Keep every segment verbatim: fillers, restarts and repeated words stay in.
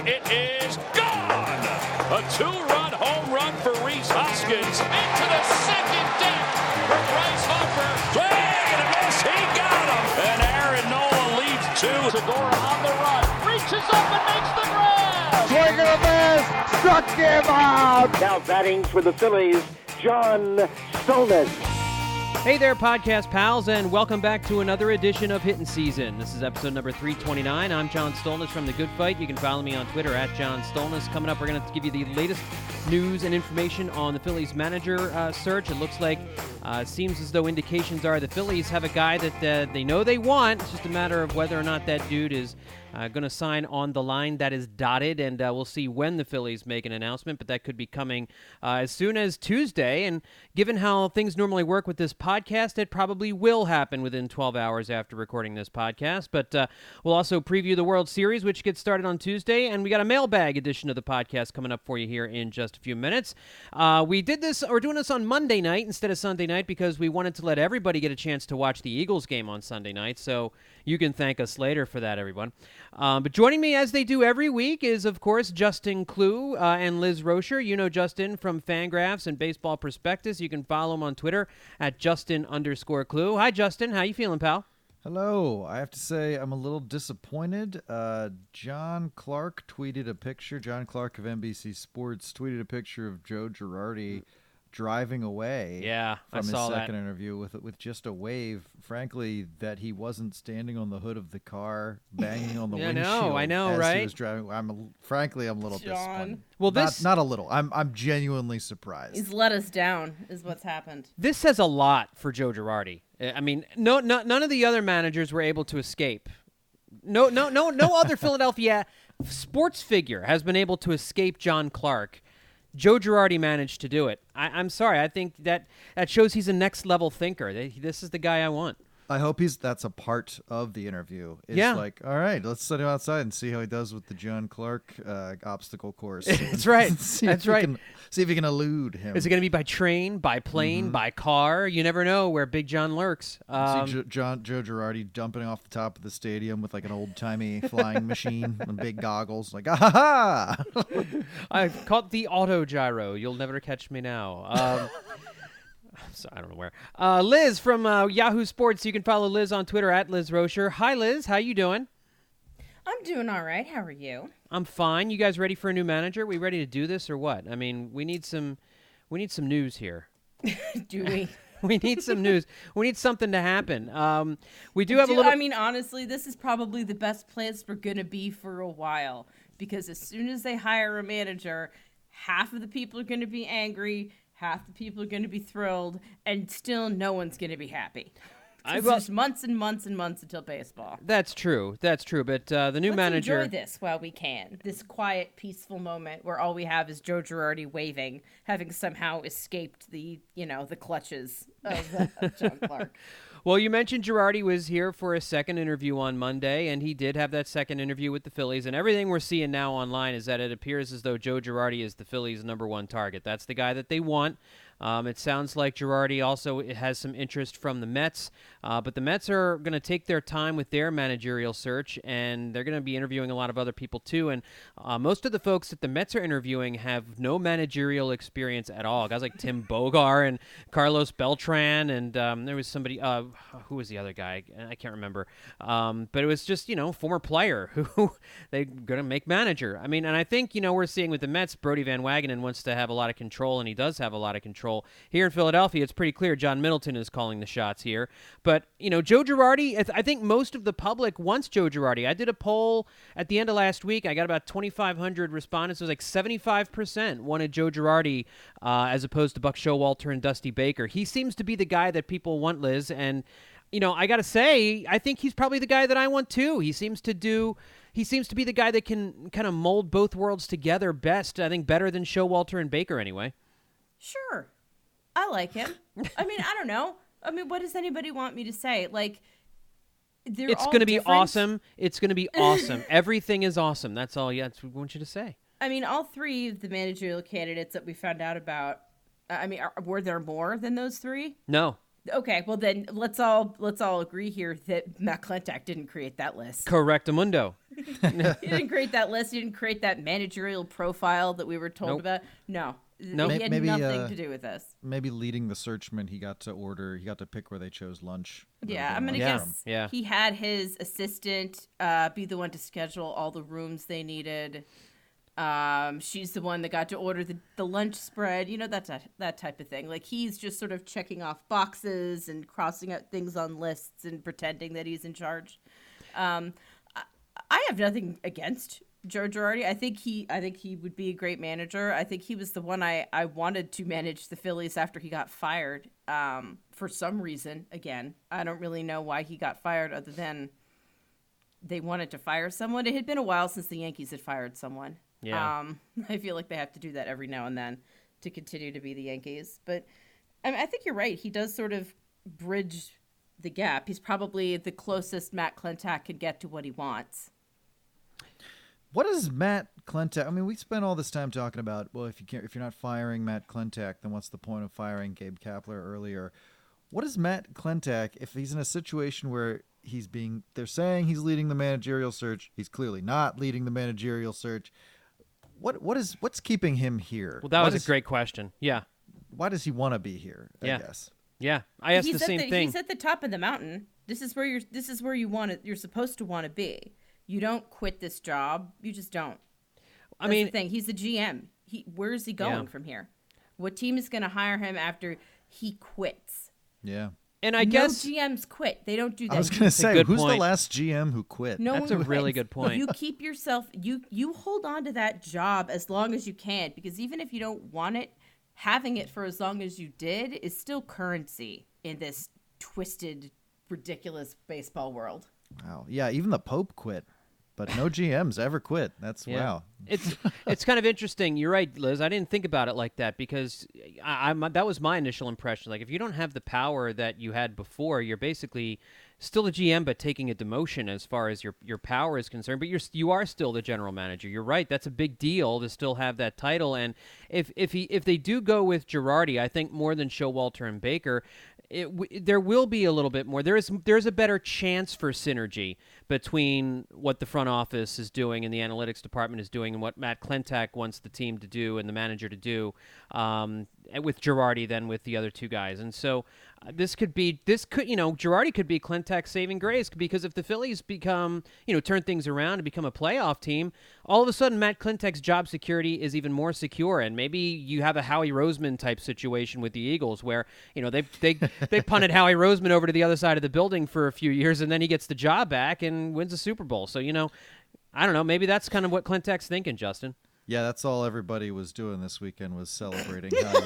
It is gone! A two-run home run for Rhys Hoskins. Into the second deck for Bryce Harper. Swing and a miss. He got him! And Aaron Nola leads two. Segura on the run. Reaches up and makes the grab! Swing and a miss. Struck him out! Now batting for the Phillies, John Stolnis. Hey there, podcast pals, and welcome back to another edition of Hittin' Season. This is episode number three twenty-nine. I'm John Stolnis from The Good Fight. You can follow me on Twitter at John Stolnis. Coming up, we're going to give you the latest news and information on the Phillies manager uh, search. It looks like, uh, seems as though indications are the Phillies have a guy that uh, they know they want. It's just a matter of whether or not that dude is uh, going to sign on the line that is dotted, and uh, we'll see when the Phillies make an announcement, but that could be coming uh, as soon as Tuesday. And given how things normally work with this podcast, it probably will happen within twelve hours after recording this podcast. But uh, we'll also preview the World Series, which gets started on Tuesday, and we got a mailbag edition of the podcast coming up for you here in just a few minutes. Uh, we did this, or doing this on Monday night instead of Sunday night because we wanted to let everybody get a chance to watch the Eagles game on Sunday night, so you can thank us later for that, everyone. Um, but joining me, as they do every week, is, of course, Justin Klugh uh, and Liz Rocher. You know Justin from Fangraphs and Baseball Prospectus. You can follow him on Twitter at Justin underscore Klugh. Hi, Justin. How you feeling, pal? Hello. I have to say I'm a little disappointed. Uh, John Clark tweeted a picture. John Clark of N B C Sports tweeted a picture of Joe Girardi driving away yeah, from I his saw second that. interview with with just a wave. Frankly, that he wasn't standing on the hood of the car, banging on the Yeah, I windshield. know, I know, as right? He was driving. I'm a, frankly, I'm a little John. disappointed. Well, Not- this- not, a little. I'm I'm genuinely surprised. He's let us down, is what's happened. This says a lot for Joe Girardi. I mean, no, no, none of the other managers were able to escape. No, no, no, no other Philadelphia sports figure has been able to escape John Clark. Joe Girardi managed to do it. I, I'm sorry. I think that that shows he's a next level thinker. This is the guy I want. I hope he's that's a part of the interview. It's Yeah. like, all right, let's set him outside and see how he does with the John Clark uh, obstacle course. That's right. see That's if we right. Can, see if he can elude him. Is it going to be by train, by plane, Mm-hmm. by car? You never know where Big John lurks. Um, see jo- John Joe Girardi dumping off the top of the stadium with like an old timey flying machine and big goggles, like ah ha ha. I've caught the auto gyro. You'll never catch me now. Um, so I don't know where. Uh, Liz from uh, Yahoo Sports. You can follow Liz on Twitter at Liz Rocher. Hi, Liz. How you doing? I'm doing all right. How are you? I'm fine. You guys ready for a new manager? We ready to do this or what? I mean, we need some, we need some news here. Do we? We need some news. We need something to happen. Um, we do have Do, a little. I mean, honestly, this is probably the best place we're going to be for a while. Because as soon as they hire a manager, half of the people are going to be angry, half the people are going to be thrilled, and still no one's going to be happy. I- It's well- just months and months and months until baseball. That's true. That's true. But uh, the new Let's manager. enjoy this while we can. This quiet, peaceful moment where all we have is Joe Girardi waving, having somehow escaped the, you know, the clutches of, uh, of John Clark. Well, you mentioned Girardi was here for a second interview on Monday, and he did have that second interview with the Phillies. And everything we're seeing now online is that it appears as though Joe Girardi is the Phillies' number one target. That's the guy that they want. Um, it sounds like Girardi also has some interest from the Mets, uh, but the Mets are going to take their time with their managerial search, and they're going to be interviewing a lot of other people too. And uh, most of the folks that the Mets are interviewing have no managerial experience at all. Guys like Tim Bogar and Carlos Beltran, and um, there was somebody, uh, who was the other guy? I can't remember. Um, but it was just, you know, former player who they're going to make manager. I mean, and I think, you know, we're seeing with the Mets, Brody Van Wagenen wants to have a lot of control, and he does have a lot of control. Here in Philadelphia, it's pretty clear John Middleton is calling the shots here. But, you know, Joe Girardi, I th- I think most of the public wants Joe Girardi. I did a poll at the end of last week. I got about twenty-five hundred respondents. It was like seventy-five percent wanted Joe Girardi uh, as opposed to Buck Showalter and Dusty Baker. He seems to be the guy that people want, Liz, and you know, I got to say, I think he's probably the guy that I want too. He seems to do, he seems to be the guy that can kind of mold both worlds together best, I think better than Showalter and Baker anyway. Sure. I like him. I mean, I don't know. I mean, what does anybody want me to say? Like, they're It's all going to be different. awesome. It's going to be awesome. Everything is awesome. That's all yeah, that's what we want you to say. I mean, all three of the managerial candidates that we found out about, I mean, are, were there more than those three? No. Okay, well then let's all let's all agree here that Matt Klentak didn't create that list. Correctamundo. He didn't create that list. He didn't create that managerial profile that we were told Nope. about. No, Nope. he had Maybe, nothing uh, to do with this. Maybe leading the search meant he got to order. He got to pick where they chose lunch. where Yeah, they I'm gonna wanted Yeah. from. guess Yeah. he had his assistant uh, be the one to schedule all the rooms they needed. Um, she's the one that got to order the, the lunch spread, you know, that, that that type of thing. Like he's just sort of checking off boxes and crossing out things on lists and pretending that he's in charge. Um, I, I have nothing against Joe Girardi. I think he I think he would be a great manager. I think he was the one I, I wanted to manage the Phillies after he got fired. Um, for some reason, again, I don't really know why he got fired other than they wanted to fire someone. It had been a while since the Yankees had fired someone. Yeah. Um, I feel like they have to do that every now and then to continue to be the Yankees. But I, mean, I think you're right. He does sort of bridge the gap. He's probably the closest Matt Klentak could get to what he wants. What is Matt Klentak? I mean, we spent all this time talking about, well, if you can't, if you're not firing Matt Klentak, then what's the point of firing Gabe Kapler earlier? What is Matt Klentak if he's in a situation where he's being, they're saying he's leading the managerial search, he's clearly not leading the managerial search. What what is what's keeping him here? Well, that Why was does- a great question. Yeah. Why does he want to be here? I Yeah. guess. Yeah. I asked he's the at same the, thing. He's at the top of the mountain. This is where you're. This is where you want to. You're supposed to want to be. You don't quit this job. You just don't. I That's mean, the thing. He's the G M. He where is he going Yeah. from here? What team is going to hire him after he quits? Yeah. and I no guess G Ms quit. They don't do that. I was gonna say, good who's the point. last G M who quit? No That's one a really quits. good point. You keep yourself. You you hold on to that job as long as you can, because even if you don't want it, having it for as long as you did is still currency in this twisted, ridiculous baseball world. Wow. Yeah, even the Pope quit, but no G Ms ever quit. That's Yeah. wow. It's it's kind of interesting. You're right, Liz. I didn't think about it like that because I, I'm that was my initial impression. Like if you don't have the power that you had before, you're basically still a G M but taking a demotion as far as your your power is concerned. But you're you are still the general manager. You're right. That's a big deal to still have that title. And if if he if they do go with Girardi, I think more than Showalter and Baker, it, w- there will be a little bit more. There is there's a better chance for synergy between what the front office is doing and the analytics department is doing and what Matt Klentak wants the team to do and the manager to do um, with Girardi than with the other two guys. And so uh, this could be this could you know Girardi could be Klentak's saving grace because if the Phillies become you know turn things around and become a playoff team, all of a sudden Matt Klentak's job security is even more secure, and maybe you have a Howie Roseman type situation with the Eagles where you know they they they punted Howie Roseman over to the other side of the building for a few years and then he gets the job back and wins a Super Bowl. So you know I don't know, maybe that's kind of what Klentak's thinking, Justin. Yeah, that's all everybody was doing this weekend was celebrating Howie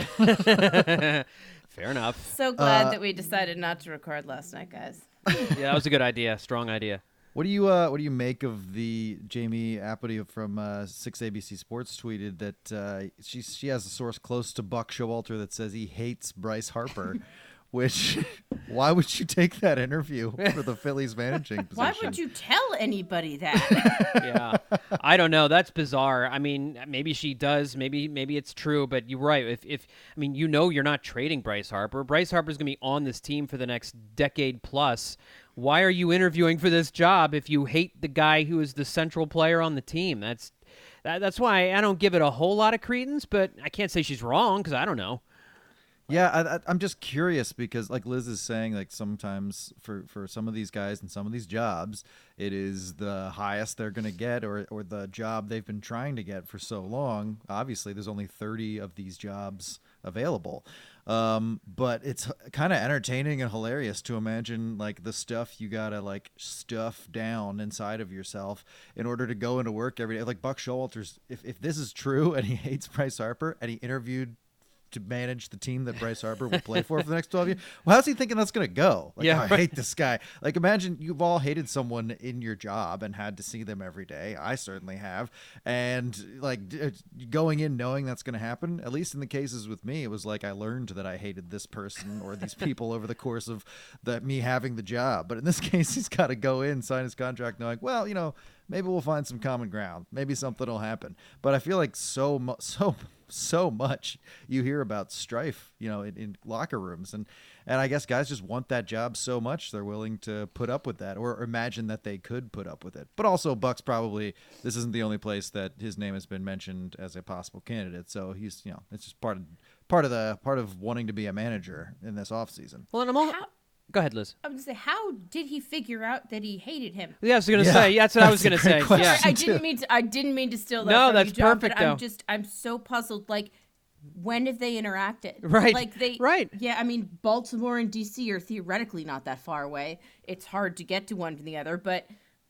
Roseman. Fair enough. So glad Uh, that we decided not to record last night, guys. Yeah, that was a good idea. Strong idea. What do you uh, what do you make of the Jamie Apathy from uh, six A B C Sports tweeted that uh, she she has a source close to Buck Showalter that says he hates Bryce Harper, which why would you take that interview for the Phillies managing position? Why would you tell anybody that? Yeah, I don't know. That's bizarre. I mean, maybe she does. Maybe maybe it's true. But you're right. If if I mean, you know, you're not trading Bryce Harper. Bryce Harper's gonna be on this team for the next decade plus. Why are you interviewing for this job if you hate the guy who is the central player on the team? That's that, that's why I don't give it a whole lot of credence. But I can't say she's wrong because I don't know. Yeah, I, I, I'm just curious because, like Liz is saying, like sometimes for, for some of these guys and some of these jobs, it is the highest they're going to get or, or the job they've been trying to get for so long. Obviously, there's only thirty of these jobs available. Um, but it's kind of entertaining and hilarious to imagine like the stuff you got to like stuff down inside of yourself in order to go into work every day. Like Buck Showalter's, if, if this is true and he hates Bryce Harper and he interviewed to manage the team that Bryce Harper will play for for the next twelve years. Well, how's he thinking that's going to go? Like, Yeah, oh, I right. hate this guy. Like, imagine you've all hated someone in your job and had to see them every day. I certainly have. And like d- going in knowing that's going to happen, at least in the cases with me, it was like I learned that I hated this person or these people over the course of the, me having the job. But in this case, he's got to go in, sign his contract knowing, well, you know, maybe we'll find some common ground. Maybe something will happen. But I feel like so mu- so so much you hear about strife, you know, in, in locker rooms, and And I guess guys just want that job so much they're willing to put up with that, or imagine that they could put up with it. But also Buck's probably, this isn't the only place that his name has been mentioned as a possible candidate. So he's, you know, it's just part of part of the part of wanting to be a manager in this offseason. Well, and I'm all, How- go ahead, Liz. I was gonna say, how did he figure out that he hated him? Yeah, I was going to Yeah, say. Yeah, that's what I was that's going a to great say. Yeah. question. I didn't mean to. I didn't mean to steal that. No, from that's you, John, perfect, But I'm though. just. I'm so puzzled. Like, when have they interacted? Right, Like they. right. Yeah. I mean, Baltimore and D C are theoretically not that far away. It's hard to get to one from the other, but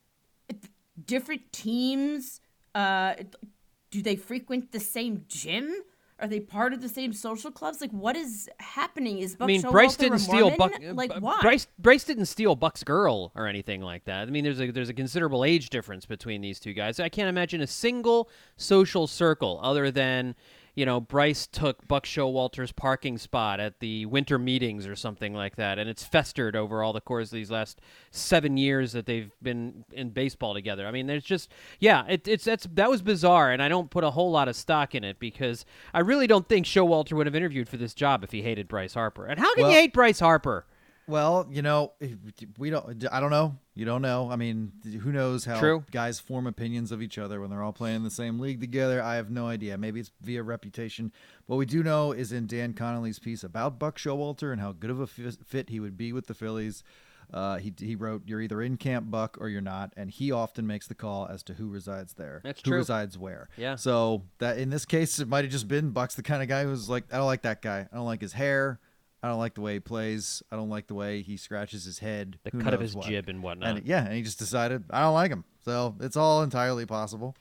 different teams. Uh, do they frequent the same gym? Are they part of the same social clubs? Like, what is happening? Is Buck I mean, Showalter Bryce a didn't steal Mormon? Buck. Like, uh, why? Bryce Bryce didn't steal Buck's girl or anything like that. I mean, there's a there's a considerable age difference between these two guys. I can't imagine a single social circle other than, you know, Bryce took Buck Showalter's parking spot at the winter meetings or something like that, and it's festered over all the course of these last seven years that they've been in baseball together. I mean, there's just, yeah, it, it's that's that was bizarre, and I don't put a whole lot of stock in it because I really don't think Showalter would have interviewed for this job if he hated Bryce Harper. And how can Well- you hate Bryce Harper? Well, you know, we don't. I don't know. You don't know. I mean, who knows how True. guys form opinions of each other when they're all playing in the same league together? I have no idea. Maybe it's via reputation. What we do know is in Dan Connolly's piece about Buck Showalter and how good of a fi- fit he would be with the Phillies. Uh, he he wrote, "You're either in Camp Buck or you're not," and he often makes the call as to who resides there. That's who true. resides where. Yeah. So that in this case, it might have just been Buck's the kind of guy who's like, I don't like that guy. I don't like his hair. I don't like the way he plays. I don't like the way he scratches his head. The Who cut of knows his what. jib and whatnot. And yeah, and he just decided I don't like him. So it's all entirely possible.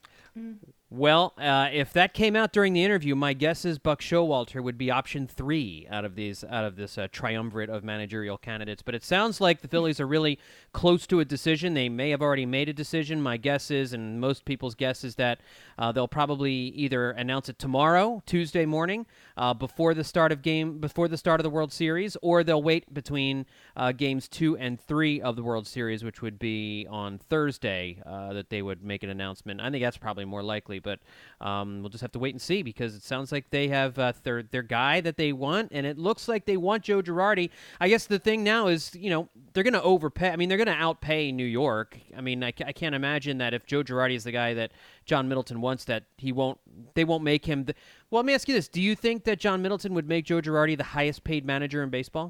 Well, uh, if that came out during the interview, my guess is Buck Showalter would be option three out of these out of this uh, triumvirate of managerial candidates. But it sounds like the Phillies are really close to a decision. They may have already made a decision. My guess is, and most people's guess is that uh, they'll probably either announce it tomorrow, Tuesday morning, uh, before the start of game before the start of the World Series, or they'll wait between uh, games two and three of the World Series, which would be on Thursday, uh, that they would make an announcement. I think that's probably more likely. But um, we'll just have to wait and see because it sounds like they have uh, their their guy that they want, and it looks like they want Joe Girardi. I guess the thing now is, you know, they're going to overpay. I mean, they're going to outpay New York. I mean, I, I can't imagine that if Joe Girardi is the guy that John Middleton wants, that he won't. They won't make him. The, well, let me ask you this: do you think that John Middleton would make Joe Girardi the highest paid manager in baseball?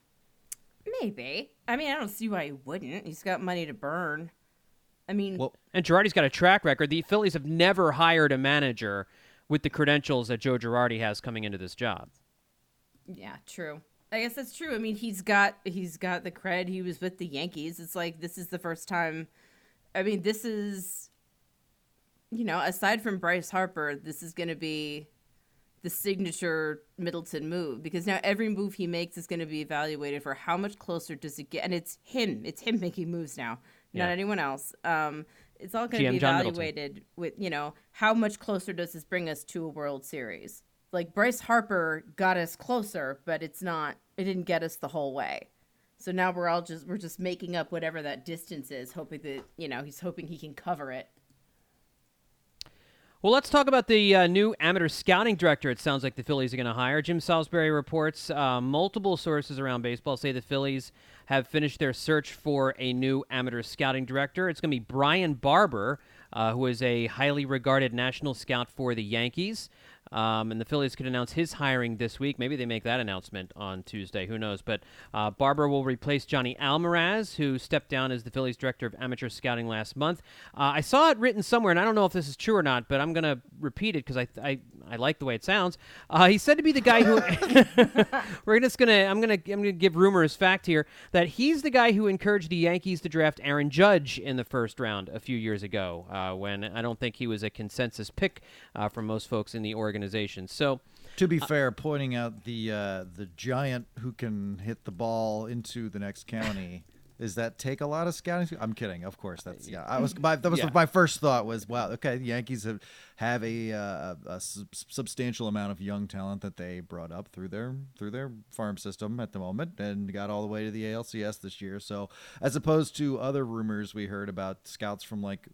Maybe. I mean, I don't see why he wouldn't. He's got money to burn. I mean, Well, And Girardi's got a track record. The Phillies have never hired a manager with the credentials that Joe Girardi has coming into this job. yeah, true. I guess that's true. I mean, he's got he's got the cred. He was with the Yankees. It's like this is the first time. I mean, this is, you know, aside from Bryce Harper, this is going to be the signature Middleton move because now every move he makes is going to be evaluated for how much closer does it get, and it's him. It's him making moves now, not Yeah. anyone else. Um, it's all going G to M be John Middleton. evaluated with, you know, how much closer does this bring us to a World Series? Like Bryce Harper got us closer, but it's not. It didn't get us the whole way. So now we're all just we're just making up whatever that distance is, hoping that, you know, he's hoping he can cover it. Well, let's talk about the uh, new amateur scouting director it sounds like the Phillies are going to hire. Jim Salisbury reports uh, multiple sources around baseball say the Phillies have finished their search for a new amateur scouting director. It's going to be Brian Barber, uh, who is a highly regarded national scout for the Yankees. Um, and the Phillies could announce his hiring this week. Maybe they make that announcement on Tuesday. Who knows? But uh, Barber will replace Johnny Almaraz, who stepped down as the Phillies director of amateur scouting last month. Uh, I saw it written somewhere, and I don't know if this is true or not, but I'm going to repeat it because I, I I like the way it sounds. Uh, he's said to be the guy who we're just going to I'm going to I'm going to give rumor as fact here that he's the guy who encouraged the Yankees to draft Aaron Judge in the first round a few years ago, uh, when I don't think he was a consensus pick uh, from most folks in the organization. So. to be fair, pointing out the uh, the giant who can hit the ball into the next county. Does that take a lot of scouting? I'm kidding. Of course, that's yeah. I was my, that was Yeah. my first thought was wow. Okay, the Yankees have have a, uh, a sub- substantial amount of young talent that they brought up through their through their farm system at the moment, and got all the way to the A L C S this year. So as opposed to other rumors we heard about scouts from like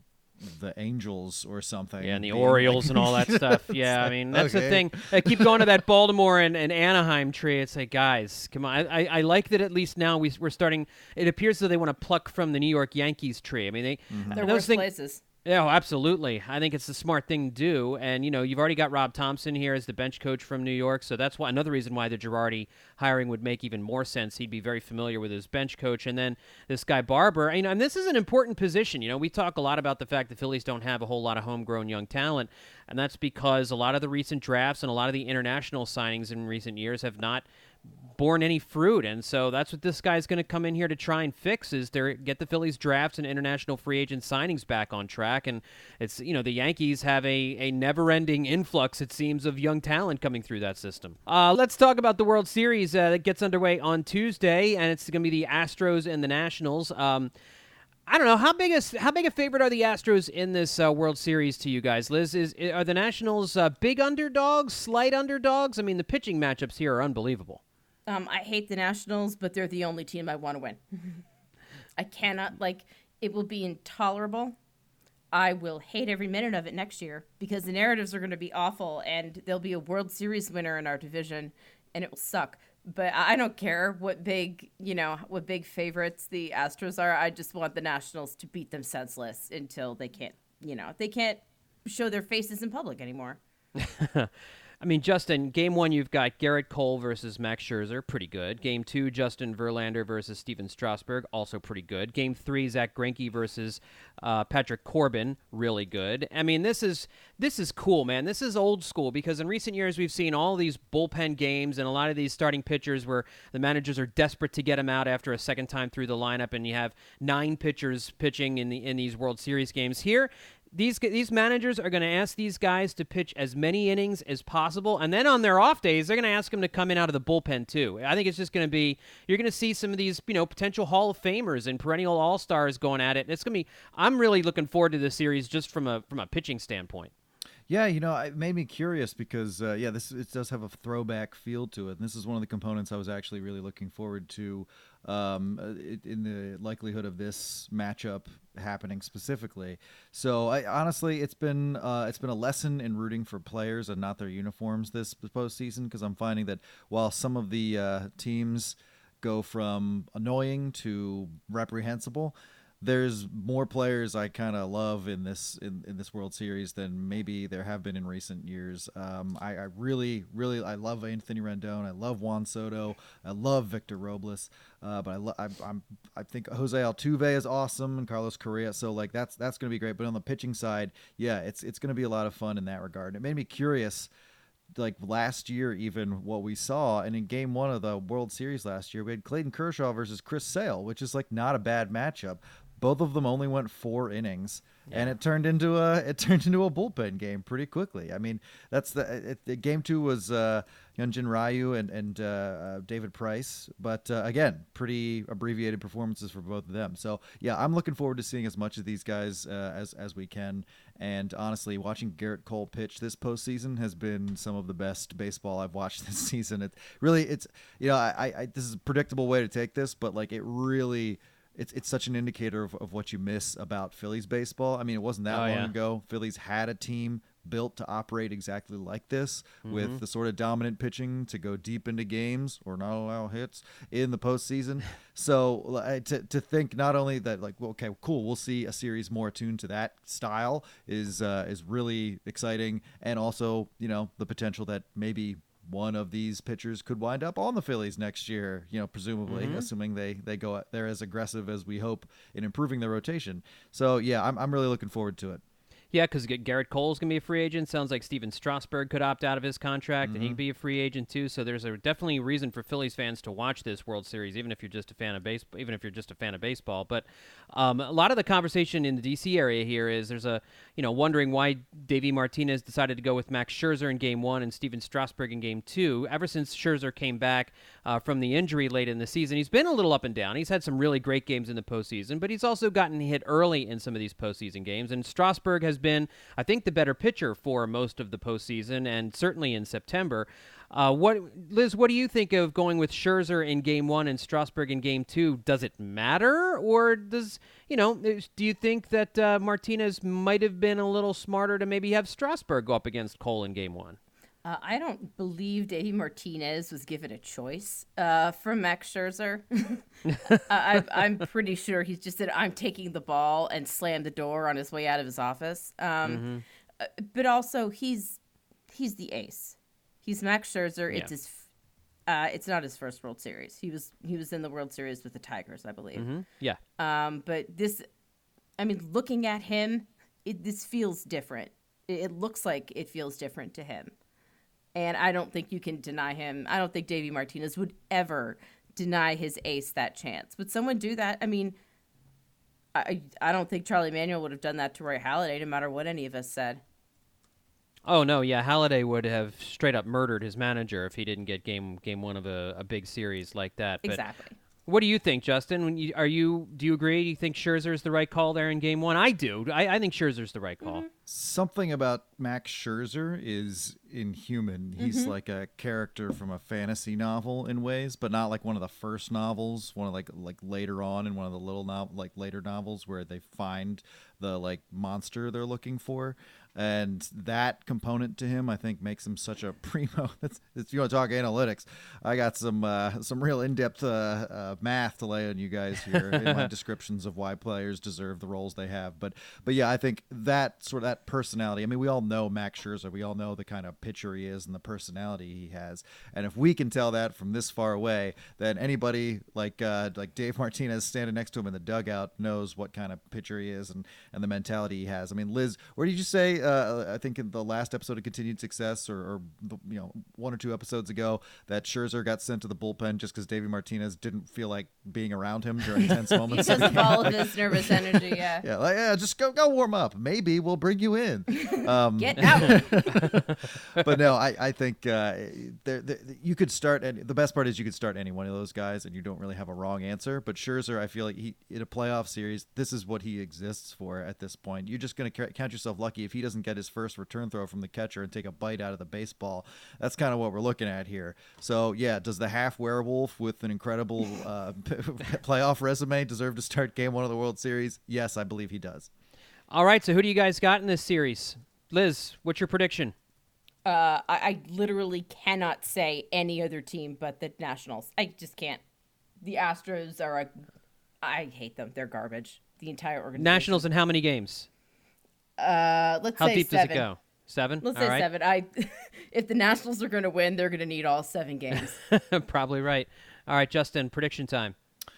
the Angels or something. Yeah, and the being Orioles like- and all that stuff. Yeah, I mean, that's the okay. thing. I keep going to that Baltimore and, and Anaheim tree. It's like, guys, come on. I, I, I like that at least now we, we're starting. It appears that they want to pluck from the New York Yankees tree. I mean, they They're those worse things. places. Yeah, oh, absolutely. I think it's the smart thing to do. And, you know, you've already got Rob Thompson here as the bench coach from New York, so that's why another reason why the Girardi hiring would make even more sense. He'd be very familiar with his bench coach. And then this guy Barber, you know, and this is an important position. You know, we talk a lot about the fact the Phillies don't have a whole lot of homegrown young talent, and that's because a lot of the recent drafts and a lot of the international signings in recent years have not borne any fruit, and so that's what this guy's going to come in here to try and fix, is to get the Phillies drafts and international free agent signings back on track. And it's, you know, the Yankees have a, a never-ending influx, it seems, of young talent coming through that system. Uh, let's talk about the World Series uh, that gets underway on Tuesday, and it's going to be the Astros and the Nationals. Um, I don't know, how big a how big a favorite are the Astros in this uh, World Series to you guys, Liz? Is are the Nationals uh, big underdogs, slight underdogs? I mean, the pitching matchups here are unbelievable. Um, I hate the Nationals, but they're the only team I want to win. I cannot, like, it will be intolerable. I will hate every minute of it next year because the narratives are going to be awful, and there'll be a World Series winner in our division, and it will suck. But I don't care what big, you know, what big favorites the Astros are. I just want the Nationals to beat them senseless until they can't, you know, they can't show their faces in public anymore. I mean, Justin, game one, you've got Garrett Cole versus Max Scherzer, pretty good. Game two, Justin Verlander versus Steven Strasburg, also pretty good. Game three, Zach Greinke versus uh, Patrick Corbin, really good. I mean, this is this is cool, man. This is old school because in recent years we've seen all these bullpen games and a lot of these starting pitchers where the managers are desperate to get them out after a second time through the lineup, and you have nine pitchers pitching in the in these World Series games. Here, These these managers are going to ask these guys to pitch as many innings as possible, and then on their off days, they're going to ask them to come in out of the bullpen too. I think it's just going to be, you're going to see some of these, you know, potential Hall of Famers and perennial All-Stars going at it. And it's going to be, I'm really looking forward to this series just from a from a pitching standpoint. Yeah, you know, it made me curious because, uh, yeah, this it does have a throwback feel to it. And this is one of the components I was actually really looking forward to um, in the likelihood of this matchup happening specifically. So, I, honestly, it's been uh, it's been a lesson in rooting for players and not their uniforms this postseason, because I'm finding that while some of the uh, teams go from annoying to reprehensible, there's more players I kind of love in this in, in this World Series than maybe there have been in recent years. Um, I, I really, really, I love Anthony Rendon. I love Juan Soto. I love Victor Robles. Uh, but I, lo- I, I'm, I think Jose Altuve is awesome and Carlos Correa. So like that's that's going to be great. But on the pitching side, yeah, it's it's going to be a lot of fun in that regard. It made me curious. Like last year, even what we saw, and in game one of the World Series last year, we had Clayton Kershaw versus Chris Sale, which is like not a bad matchup. Both of them only went four innings, yeah. and it turned into a it turned into a bullpen game pretty quickly. I mean, that's the it, it, game two was uh, Hyunjin Ryu and and uh, uh, David Price, but uh, again, pretty abbreviated performances for both of them. So yeah, I'm looking forward to seeing as much of these guys uh, as as we can. And honestly, watching Garrett Cole pitch this postseason has been some of the best baseball I've watched this season. It really, it's you know, I, I this is a predictable way to take this, but like it really. It's it's such an indicator of, of what you miss about Phillies baseball. I mean, it wasn't that oh, long yeah. ago. Phillies had a team built to operate exactly like this, mm-hmm. with the sort of dominant pitching to go deep into games or not allow hits in the postseason. So uh, to to think not only that, like, well, okay, cool, we'll see a series more attuned to that style is uh, is really exciting, and also, you know, the potential that maybe one of these pitchers could wind up on the Phillies next year, you know, presumably, mm-hmm. assuming they, they go, they're as aggressive as we hope in improving their rotation. So yeah, I'm, I'm really looking forward to it. Yeah, because Garrett Cole's going to be a free agent. Sounds like Steven Strasburg could opt out of his contract, mm-hmm. and he could be a free agent too. So there's a definitely a reason for Phillies fans to watch this World Series, even if you're just a fan of baseball. Even if you're just a fan of baseball. But um, a lot of the conversation in the D C area here is there's a you know wondering why Davey Martinez decided to go with Max Scherzer in Game One and Steven Strasburg in Game Two. Ever since Scherzer came back uh, from the injury late in the season, he's been a little up and down. He's had some really great games in the postseason, but he's also gotten hit early in some of these postseason games. And Strasburg has been, I think, the better pitcher for most of the postseason, and certainly in September. Uh, what, Liz, what do you think of going with Scherzer in game one and Strasburg in game two? Does it matter? Or does, you know, do you think that uh, Martinez might have been a little smarter to maybe have Strasburg go up against Cole in game one? Uh, I don't believe Davey Martinez was given a choice uh, from Max Scherzer. I, I'm pretty sure he's just said, I'm taking the ball, and slammed the door on his way out of his office. Um, mm-hmm. uh, but also, he's he's the ace. He's Max Scherzer. Yeah. It's his. Uh, it's not his first World Series. He was he was in the World Series with the Tigers, I believe. Mm-hmm. Yeah. Um, but this, I mean, looking at him, it, this feels different. It, it looks like it feels different to him. And I don't think you can deny him. I don't think Davey Martinez would ever deny his ace that chance. Would someone do that? I mean, I I don't think Charlie Manuel would have done that to Roy Halladay, no matter what any of us said. Oh, no, yeah, Halladay would have straight up murdered his manager if he didn't get game game one of a, a big series like that. But exactly. What do you think, Justin? When you, are you do you agree? Do you think Scherzer's the right call there in game one? I do. I, I think Scherzer's the right call. Mm-hmm. Something about Max Scherzer is inhuman. He's Mm-hmm. like a character from a fantasy novel in ways, but not like one of the first novels. One of like like later on in one of the little novel like later novels where they find the like monster they're looking for. And that component to him, I think, makes him such a primo. That's, if you want to talk analytics, I got some uh, some real in-depth uh, uh, math to lay on you guys here in my descriptions of why players deserve the roles they have. But but yeah, I think that sort of that personality. I mean, we all know Max Scherzer. We all know the kind of pitcher he is and the personality he has. And if we can tell that from this far away, then anybody like uh, like Dave Martinez standing next to him in the dugout knows what kind of pitcher he is and, and the mentality he has. I mean, Liz, where did you say? Uh, I think in the last episode of Continued Success, or, or you know, one or two episodes ago, that Scherzer got sent to the bullpen just because Davey Martinez didn't feel like being around him during tense moments. He does all of his nervous energy. Yeah. Yeah, like, yeah, just go go warm up. Maybe we'll bring you in. Um, Get out. But no, I I think uh, there, there, you could start. And the best part is you could start any one of those guys, and you don't really have a wrong answer. But Scherzer, I feel like he in a playoff series, this is what he exists for at this point. You're just going to count yourself lucky if he doesn't get his first return throw from the catcher and take a bite out of the baseball. That's kind of what we're looking at here. So yeah, does the half werewolf with an incredible uh, playoff resume deserve to start game one of the World Series? Yes, I believe he does. All right, so who do you guys got in this series? Liz, what's your prediction? Uh, I, I literally cannot say any other team but the Nationals. I just can't. The Astros are a, I hate them. They're garbage. The entire organization. Nationals in how many games? Uh, let's How say deep seven. does it go? Seven? Let's All say right. seven. I, if the Nationals are going to win, they're going to need all seven games. Probably right. All right, Justin, prediction time.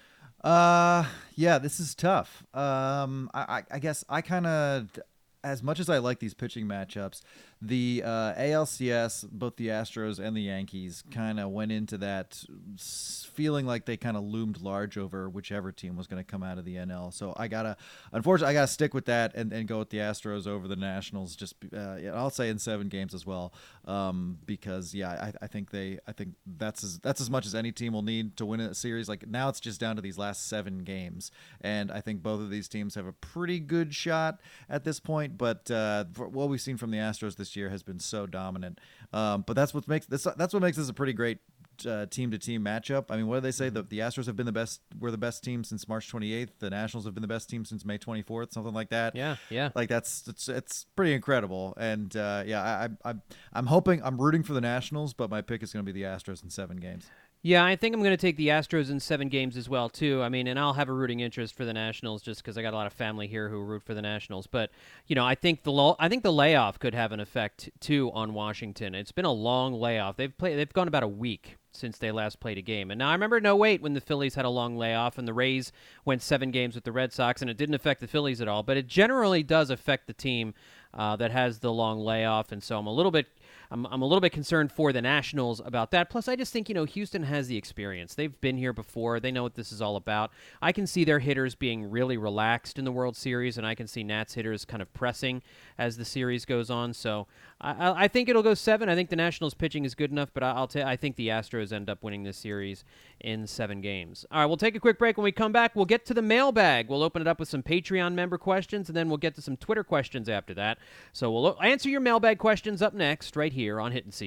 Uh, yeah, this is tough. Um, I, I, I guess I kind of, as much as I like these pitching matchups, the uh, A L C S, both the Astros and the Yankees, kind of went into that s- feeling like they kind of loomed large over whichever team was going to come out of the N L. So I gotta, unfortunately, I gotta stick with that and, and go with the Astros over the Nationals. Just, uh, yeah, I'll say in seven games as well, um, because yeah, I, I think they, I think that's as that's as much as any team will need to win a series. Like now, it's just down to these last seven games, and I think both of these teams have a pretty good shot at this point. But uh, for what we've seen from the Astros this year has been so dominant. Um, but that's what makes this that's what makes this a pretty great uh, team-to-team matchup. I mean, what do they say? The, the Astros have been the best. We're the best team since March twenty-eighth. The Nationals have been the best team since May twenty-fourth. Something like that. Yeah, yeah. Like that's it's it's pretty incredible. And uh, yeah, I, I I'm hoping I'm rooting for the Nationals, but my pick is going to be the Astros in seven games. Yeah, I think I'm going to take the Astros in seven games as well, too. I mean, and I'll have a rooting interest for the Nationals just because I got a lot of family here who root for the Nationals. But, you know, I think the lo- I think the layoff could have an effect, too, on Washington. It's been a long layoff. They've played. They've gone about a week since they last played a game. And now I remember no wait when the Phillies had a long layoff and the Rays went seven games with the Red Sox, and it didn't affect the Phillies at all. But it generally does affect the team uh, that has the long layoff. And so I'm a little bit... I'm, I'm a little bit concerned for the Nationals about that. Plus, I just think, you know, Houston has the experience. They've been here before. They know what this is all about. I can see their hitters being really relaxed in the World Series, and I can see Nats hitters kind of pressing as the series goes on. So I, I think it'll go seven. I think the Nationals pitching is good enough, but I'll t- I think the Astros end up winning this series in seven games. All right, we'll take a quick break. When we come back, we'll get to the mailbag. We'll open it up with some Patreon member questions, and then we'll get to some Twitter questions after that. So we'll answer your mailbag questions up next, right here on Hittin' Season.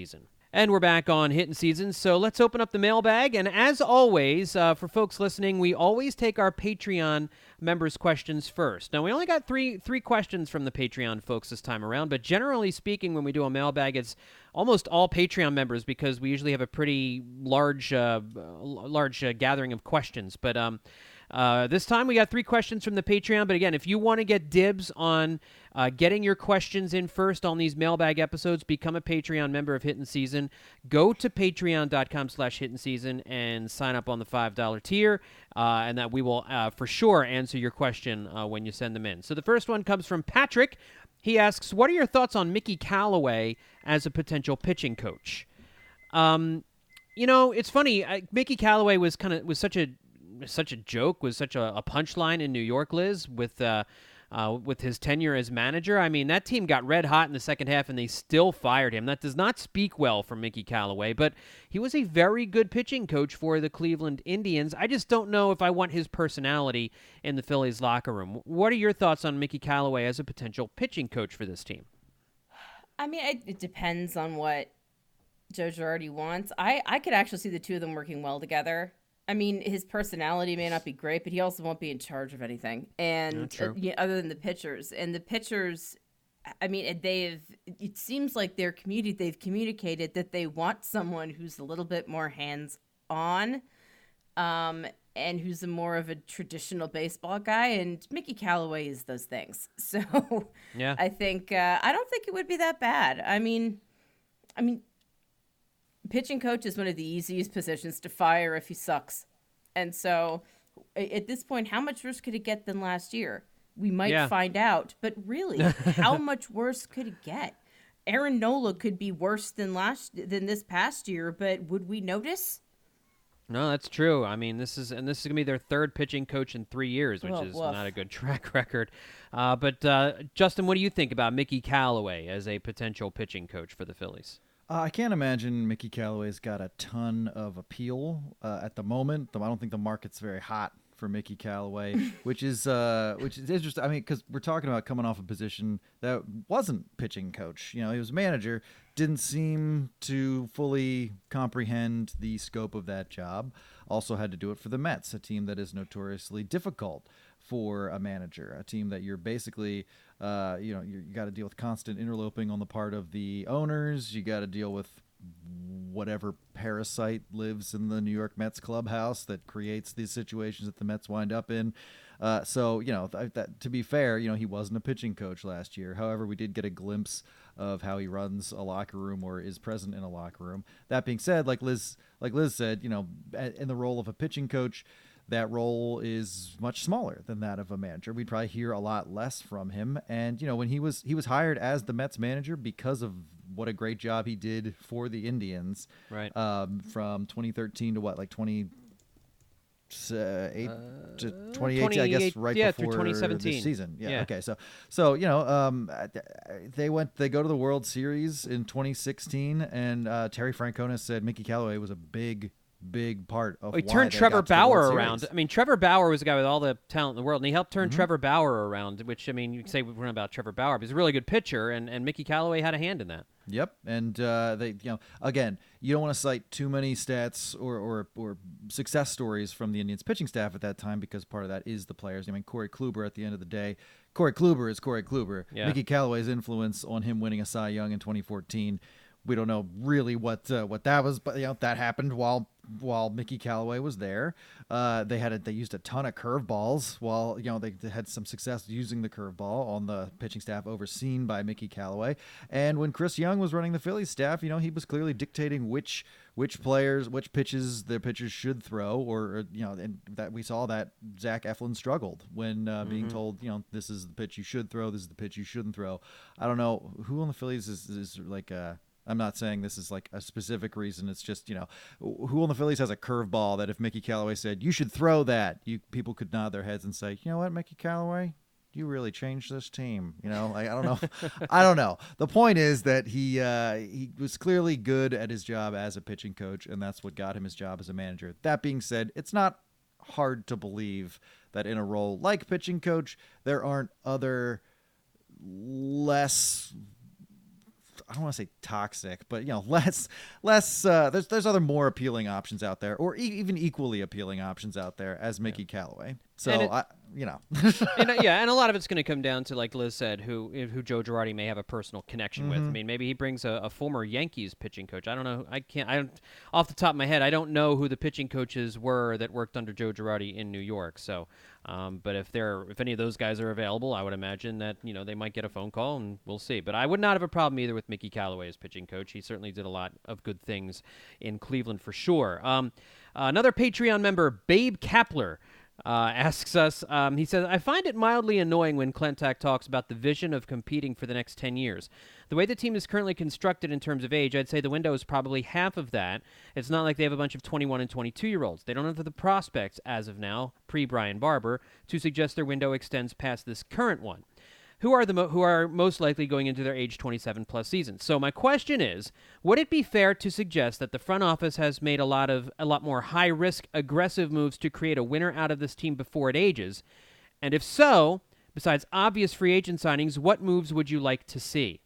And we're back on Hitting Season, so let's open up the mailbag. And as always, uh, for folks listening, we always take our Patreon members' questions first. Now, we only got three three questions from the Patreon folks this time around, but generally speaking, when we do a mailbag, it's almost all Patreon members because we usually have a pretty large uh, large uh, gathering of questions. But um, uh, this time we got three questions from the Patreon. But again, if you want to get dibs on uh, getting your questions in first on these mailbag episodes, become a Patreon member of Hitting Season. Go to patreon.com slash Hitting Season and sign up on the five dollar tier, uh, and that we will uh, for sure answer your question uh, when you send them in. So the first one comes from Patrick. He asks, what are your thoughts on Mickey Callaway as a potential pitching coach? Um, you know, it's funny. I, Mickey Callaway was kind of was such a such a joke, was such a, a punchline in New York, Liz, with uh, uh, with his tenure as manager. I mean, that team got red hot in the second half, and they still fired him. That does not speak well for Mickey Callaway, but he was a very good pitching coach for the Cleveland Indians. I just don't know if I want his personality in the Phillies locker room. What are your thoughts on Mickey Callaway as a potential pitching coach for this team? I mean, it, it depends on what Joe Girardi wants. I, I could actually see the two of them working well together. I mean, his personality may not be great, but he also won't be in charge of anything. And uh, you know, other than the pitchers, and the pitchers, I mean, they've. It seems like their community. They've communicated that they want someone who's a little bit more hands-on, um, and who's a more of a traditional baseball guy. And Mickey Callaway is those things. So, yeah, I think uh, I don't think it would be that bad. I mean, I mean. Pitching coach is one of the easiest positions to fire if he sucks. And so at this point, how much worse could it get than last year? We might yeah. find out. But really, how much worse could it get? Aaron Nola could be worse than last than this past year, but would we notice? No, that's true. I mean, this is and this is going to be their third pitching coach in three years, which oh, is woof. not a good track record. Uh, but, uh, Justin, what do you think about Mickey Callaway as a potential pitching coach for the Phillies? Uh, I can't imagine Mickey Callaway's got a ton of appeal uh, at the moment. I don't think the market's very hot for Mickey Callaway, which is uh, which is interesting. I mean, because we're talking about coming off a position that wasn't pitching coach. You know, he was manager, didn't seem to fully comprehend the scope of that job. Also had to do it for the Mets, a team that is notoriously difficult for a manager, a team that you're basically, uh, you know, you're, you got to deal with constant interloping on the part of the owners. You got to deal with whatever parasite lives in the New York Mets clubhouse that creates these situations that the Mets wind up in. Uh, so, you know, th- that, to be fair, you know, he wasn't a pitching coach last year. However, we did get a glimpse of how he runs a locker room or is present in a locker room. That being said, like Liz, like Liz said, you know, in the role of a pitching coach, that role is much smaller than that of a manager. We'd probably hear a lot less from him. And, you know, when he was he was hired as the Mets manager because of what a great job he did for the Indians. Right. Um, from twenty thirteen to what, like twenty-eight Uh, to twenty eighteen, I guess, right yeah, before through twenty seventeen the season. Yeah, yeah. Okay. So, so you know, um, they went, they go to the World Series in twenty sixteen, and uh, Terry Francona said Mickey Callaway was a big. big part of he why turned they Trevor got to the Bauer World around. Series. I mean, Trevor Bauer was a guy with all the talent in the world, and he helped turn Mm-hmm. Trevor Bauer around, which, I mean, you can say we're about Trevor Bauer, but he's a really good pitcher, and, and Mickey Callaway had a hand in that. Yep, and uh, they, you know, again, you don't want to cite too many stats or, or or success stories from the Indians pitching staff at that time because part of that is the players. I mean, Corey Kluber at the end of the day, Corey Kluber is Corey Kluber. Yeah. Mickey Callaway's influence on him winning a Cy Young in twenty fourteen, we don't know really what uh, what that was, but you know that happened while while Mickey Callaway was there. Uh, they had a, they used a ton of curveballs while you know they, they had some success using the curveball on the pitching staff overseen by Mickey Callaway. And when Chris Young was running the Phillies staff, you know he was clearly dictating which which players, which pitches their pitchers should throw, or, or you know, and that we saw that Zach Eflin struggled when uh, mm-hmm. being told, you know, this is the pitch you should throw, this is the pitch you shouldn't throw. I don't know who on the Phillies is, is like a. I'm not saying this is like a specific reason. It's just, you know, who on the Phillies has a curveball that if Mickey Callaway said, you should throw that, you people could nod their heads and say, you know what, Mickey Callaway, you really changed this team. You know, like, I don't know. I don't know. The point is that he uh, he was clearly good at his job as a pitching coach, and that's what got him his job as a manager. That being said, it's not hard to believe that in a role like pitching coach, there aren't other less I don't want to say toxic, but you know, less, less. Uh, there's there's other more appealing options out there, or e- even equally appealing options out there as Mickey yeah. Callaway. So it, I, you know, and, uh, yeah, and a lot of it's going to come down to, like Liz said, who who Joe Girardi may have a personal connection mm-hmm. with. I mean, maybe he brings a, a former Yankees pitching coach. I don't know. I can't. I don't. Off the top of my head, I don't know who the pitching coaches were that worked under Joe Girardi in New York. So, um, but if they're if any of those guys are available, I would imagine that you know they might get a phone call, and we'll see. But I would not have a problem either with Mickey Callaway as pitching coach. He certainly did a lot of good things in Cleveland for sure. Um, uh, another Patreon member, Babe Kapler. Uh, asks us, um, he says, I find it mildly annoying when Klentak talks about the vision of competing for the next ten years. The way the team is currently constructed in terms of age, I'd say the window is probably half of that. It's not like they have a bunch of twenty-one and twenty-two-year-olds. They don't have the prospects, as of now, pre-Brian Barber, to suggest their window extends past this current one. Who are the mo- who are most likely going into their age twenty-seven plus seasons? So my question is, would it be fair to suggest that the front office has made a lot of a lot more high risk, aggressive moves to create a winner out of this team before it ages? And if so, besides obvious free agent signings, what moves would you like to see?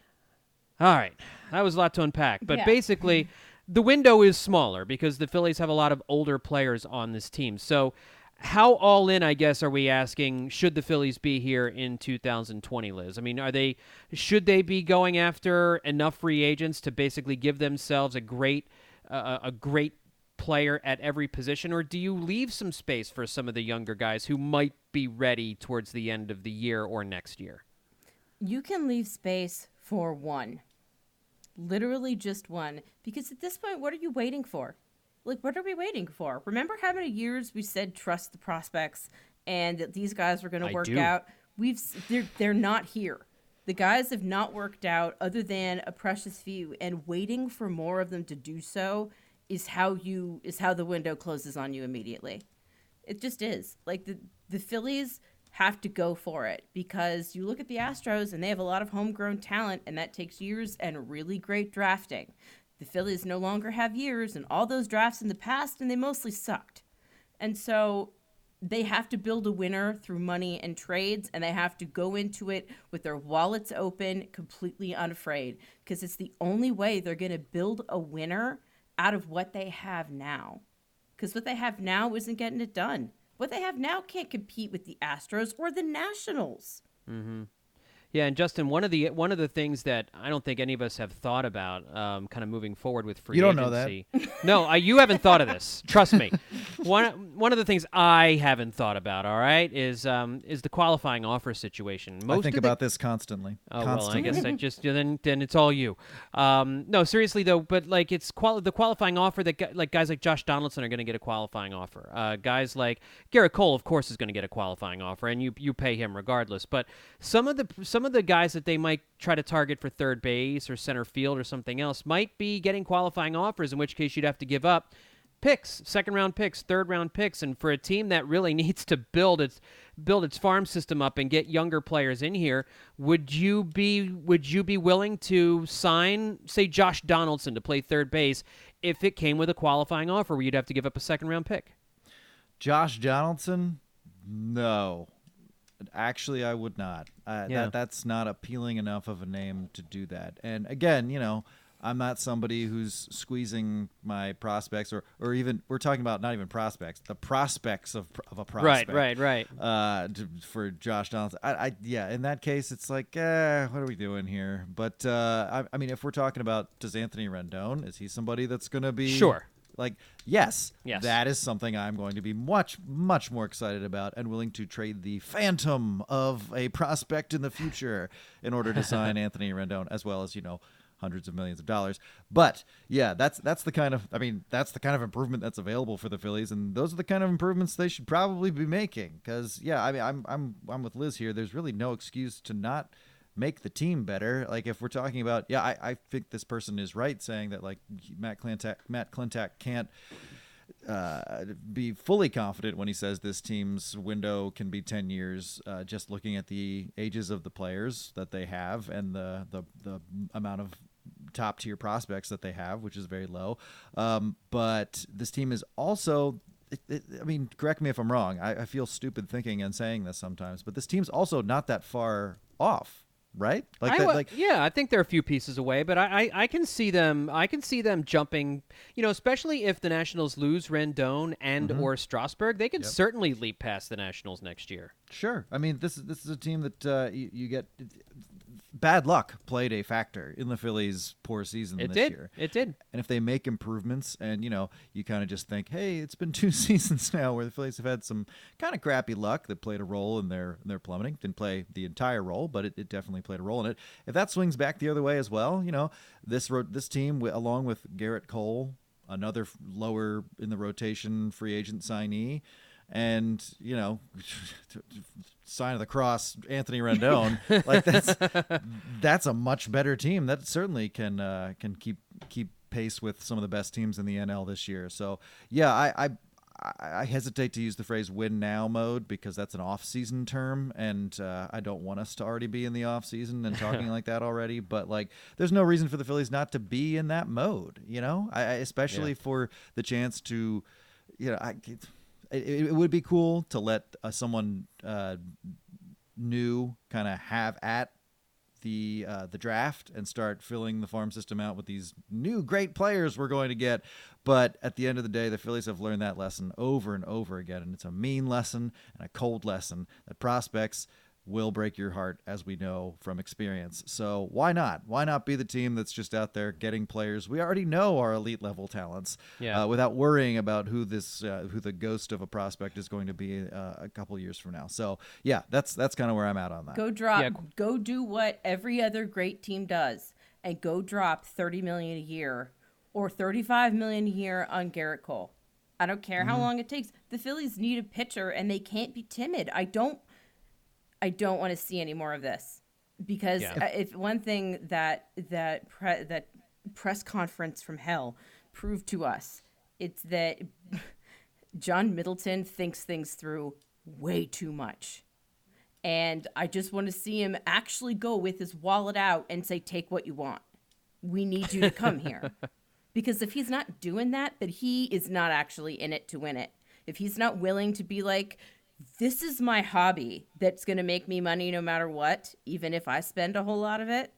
All right, that was a lot to unpack, but yeah. basically, the window is smaller because the Phillies have a lot of older players on this team. So. How all in, I guess, are we asking, should the Phillies be here in two thousand twenty, Liz? I mean, are they, should they be going after enough free agents to basically give themselves a great, uh, a great player at every position, or do you leave some space for some of the younger guys who might be ready towards the end of the year or next year? You can leave space for one, literally just one, because at this point, what are you waiting for? Like, what are we waiting for? Remember how many years we said trust the prospects and that these guys were going to work do. out? We've they're they're not here. The guys have not worked out other than a precious few, and waiting for more of them to do so is how you is how the window closes on you immediately. It just is. Like the the Phillies have to go for it because you look at the Astros and they have a lot of homegrown talent, and that takes years and really great drafting. The Phillies no longer have years and all those drafts in the past, and they mostly sucked. And so they have to build a winner through money and trades, and they have to go into it with their wallets open, completely unafraid, because it's the only way they're going to build a winner out of what they have now. Because what they have now isn't getting it done. What they have now can't compete with the Astros or the Nationals. Mm-hmm. Yeah, and Justin, one of the one of the things that I don't think any of us have thought about, um, kind of moving forward with free you don't agency. know that. No, I, you haven't thought of this. Trust me. One one of the things I haven't thought about, all right, is um, is the qualifying offer situation. Most I think of the, about this constantly. Oh constantly. well, I guess I just then then it's all you. Um, no, seriously though, but like it's quali- the qualifying offer that like guys like Josh Donaldson are going to get a qualifying offer. Uh, guys like Garrett Cole, of course, is going to get a qualifying offer, and you you pay him regardless. But some of the some of the guys that they might try to target for third base or center field or something else might be getting qualifying offers, in which case you'd have to give up picks, second round picks, third round picks. And for a team that really needs to build its build its farm system up and get younger players in here, would you be would you be willing to sign, say, Josh Donaldson to play third base if it came with a qualifying offer where you'd have to give up a second round pick? Josh Donaldson? No. Actually, I would not. Uh, yeah. that, that's not appealing enough of a name to do that. And again, you know, I'm not somebody who's squeezing my prospects, or, or even we're talking about not even prospects, the prospects of of a prospect. Right, right, right. Uh, to, for Josh Donaldson, I, I yeah. In that case, it's like, eh, what are we doing here? But uh, I, I mean, if we're talking about, does Anthony Rendon, is he somebody that's going to be sure? Like, yes, yes, that is something I'm going to be much, much more excited about and willing to trade the phantom of a prospect in the future in order to sign Anthony Rendon, as well as, you know, hundreds of millions of dollars. But yeah, that's that's the kind of, I mean, that's the kind of improvement that's available for the Phillies, and those are the kind of improvements they should probably be making. Because yeah, I mean, I'm I'm I'm with Liz here. There's really no excuse to not make the team better. Like if we're talking about, yeah, I, I think this person is right saying that like Matt Klentak, Matt Klentak can't uh, be fully confident when he says this team's window can be ten years, uh, just looking at the ages of the players that they have and the, the, the amount of top tier prospects that they have, which is very low. Um, but this team is also, It, it, I mean, correct me if I'm wrong. I, I feel stupid thinking and saying this sometimes, but this team's also not that far off right? Like I, that, wa- like yeah, I think they're a few pieces away, but I, I, I can see them. I can see them jumping. You know, especially if the Nationals lose Rendon and Mm-hmm. or Strasburg, they can certainly leap past the Nationals next year. Sure. I mean, this is this is a team that uh, you, you get bad luck played a factor in the Phillies' poor season It this did. year. It did. And if they make improvements, and you know, you kind of just think, hey, it's been two seasons now where the Phillies have had some kind of crappy luck that played a role in their in their plummeting. Didn't play the entire role, but it, it definitely played a role in it. If that swings back the other way as well, you know, this ro- this team, wi- along with Garrett Cole, another f- lower in the rotation free agent signee, and you know, sign of the cross, Anthony Rendon, like that's that's a much better team that certainly can uh, can keep keep pace with some of the best teams in the N L this year. So yeah, I I, I hesitate to use the phrase "win now" mode because that's an off-season term, and uh, I don't want us to already be in the off-season and talking like that already. But like, there's no reason for the Phillies not to be in that mode, you know, I, I especially Yeah. for the chance to, you know, I. It, It, it would be cool to let uh, someone uh, new kind of have at the uh, the draft and start filling the farm system out with these new great players we're going to get. But at the end of the day, the Phillies have learned that lesson over and over again, and it's a mean lesson and a cold lesson that prospects will break your heart, as we know from experience. So why not? Why not be the team that's just out there getting players we already know are elite level talents, Yeah. uh, without worrying about who this uh, who the ghost of a prospect is going to be uh, a couple years from now. So yeah, that's that's kind of where I'm at on that. Go drop. Yeah. Go do what every other great team does, and go drop thirty million a year or thirty-five million a year on Garrett Cole. I don't care Mm-hmm. how long it takes. The Phillies need a pitcher, and they can't be timid. I don't. I don't want to see any more of this, because Yeah. uh, if one thing that that pre- that press conference from hell proved to us, it's that John Middleton thinks things through way too much. And I just want to see him actually go with his wallet out and say, take what you want. We need you to come here. Because if he's not doing that, then he is not actually in it to win it. If he's not willing to be like, this is my hobby that's going to make me money no matter what, even if I spend a whole lot of it.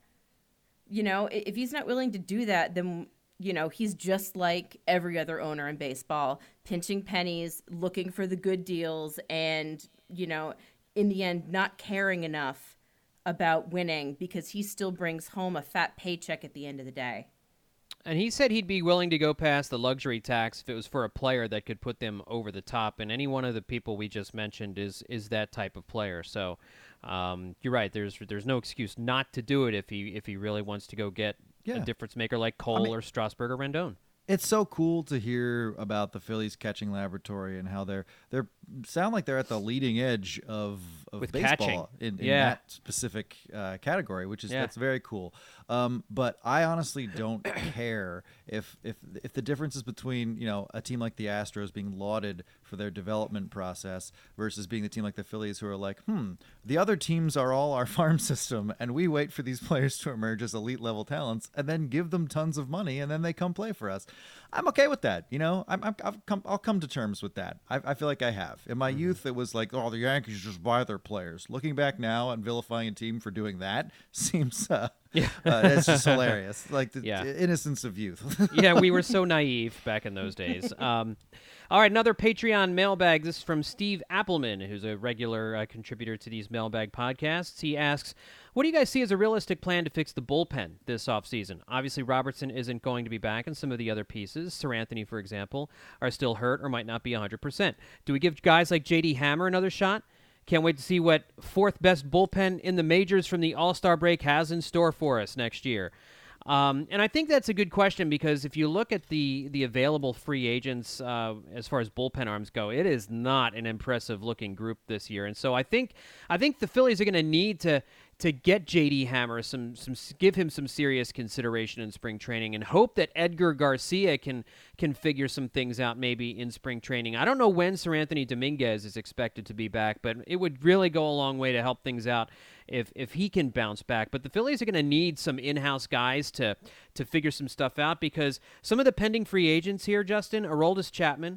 You know, i- if he's not willing to do that, then, you know, he's just like every other owner in baseball, pinching pennies, looking for the good deals, and, you know, in the end, not caring enough about winning because he still brings home a fat paycheck at the end of the day. And he said he'd be willing to go past the luxury tax if it was for a player that could put them over the top. And any one of the people we just mentioned is is that type of player. So um, you're right. There's there's no excuse not to do it if he if he really wants to go get Yeah. a difference maker like Cole I mean- or Strasburg or Rendon. It's so cool to hear about the Phillies catching laboratory and how they're they're sound like they're at the leading edge of, of With baseball catching. in, in Yeah. that specific uh, category, which is Yeah. that's very cool. Um, but I honestly don't care if if if the differences between, you know, a team like the Astros being lauded for their development process versus being the team like the Phillies who are like, hmm, the other teams are all our farm system, and we wait for these players to emerge as elite level talents and then give them tons of money, and then they come play for us. I'm okay with that. You know, I'm, I'm, I've come, I'll come to terms with that. I, I feel like I have. In my youth, it was like, oh, the Yankees just buy their players. Looking back now and vilifying a team for doing that seems, uh, yeah, uh, it's just hilarious. Like the Yeah. innocence of youth. Yeah, we were so naive back in those days. Um, all right, another Patreon mailbag. This is from Steve Appleman, who's a regular uh, contributor to these mailbag podcasts. He asks, what do you guys see as a realistic plan to fix the bullpen this offseason? Obviously, Robertson isn't going to be back, and some of the other pieces, Sir Anthony, for example, are still hurt or might not be one hundred percent. Do we give guys like J D Hammer another shot? Can't wait to see what fourth best bullpen in the majors from the All-Star break has in store for us next year. Um, and I think that's a good question because if you look at the, the available free agents uh, as far as bullpen arms go, it is not an impressive looking group this year. And so I think I think the Phillies are going to need to to get J D Hammer some some give him some serious consideration in spring training and hope that Edgar Garcia can can figure some things out maybe in spring training. I don't know when Sir Anthony Dominguez is expected to be back, but it would really go a long way to help things out if if he can bounce back. But the Phillies are going to need some in-house guys to to figure some stuff out because some of the pending free agents here, Justin, Aroldis Chapman,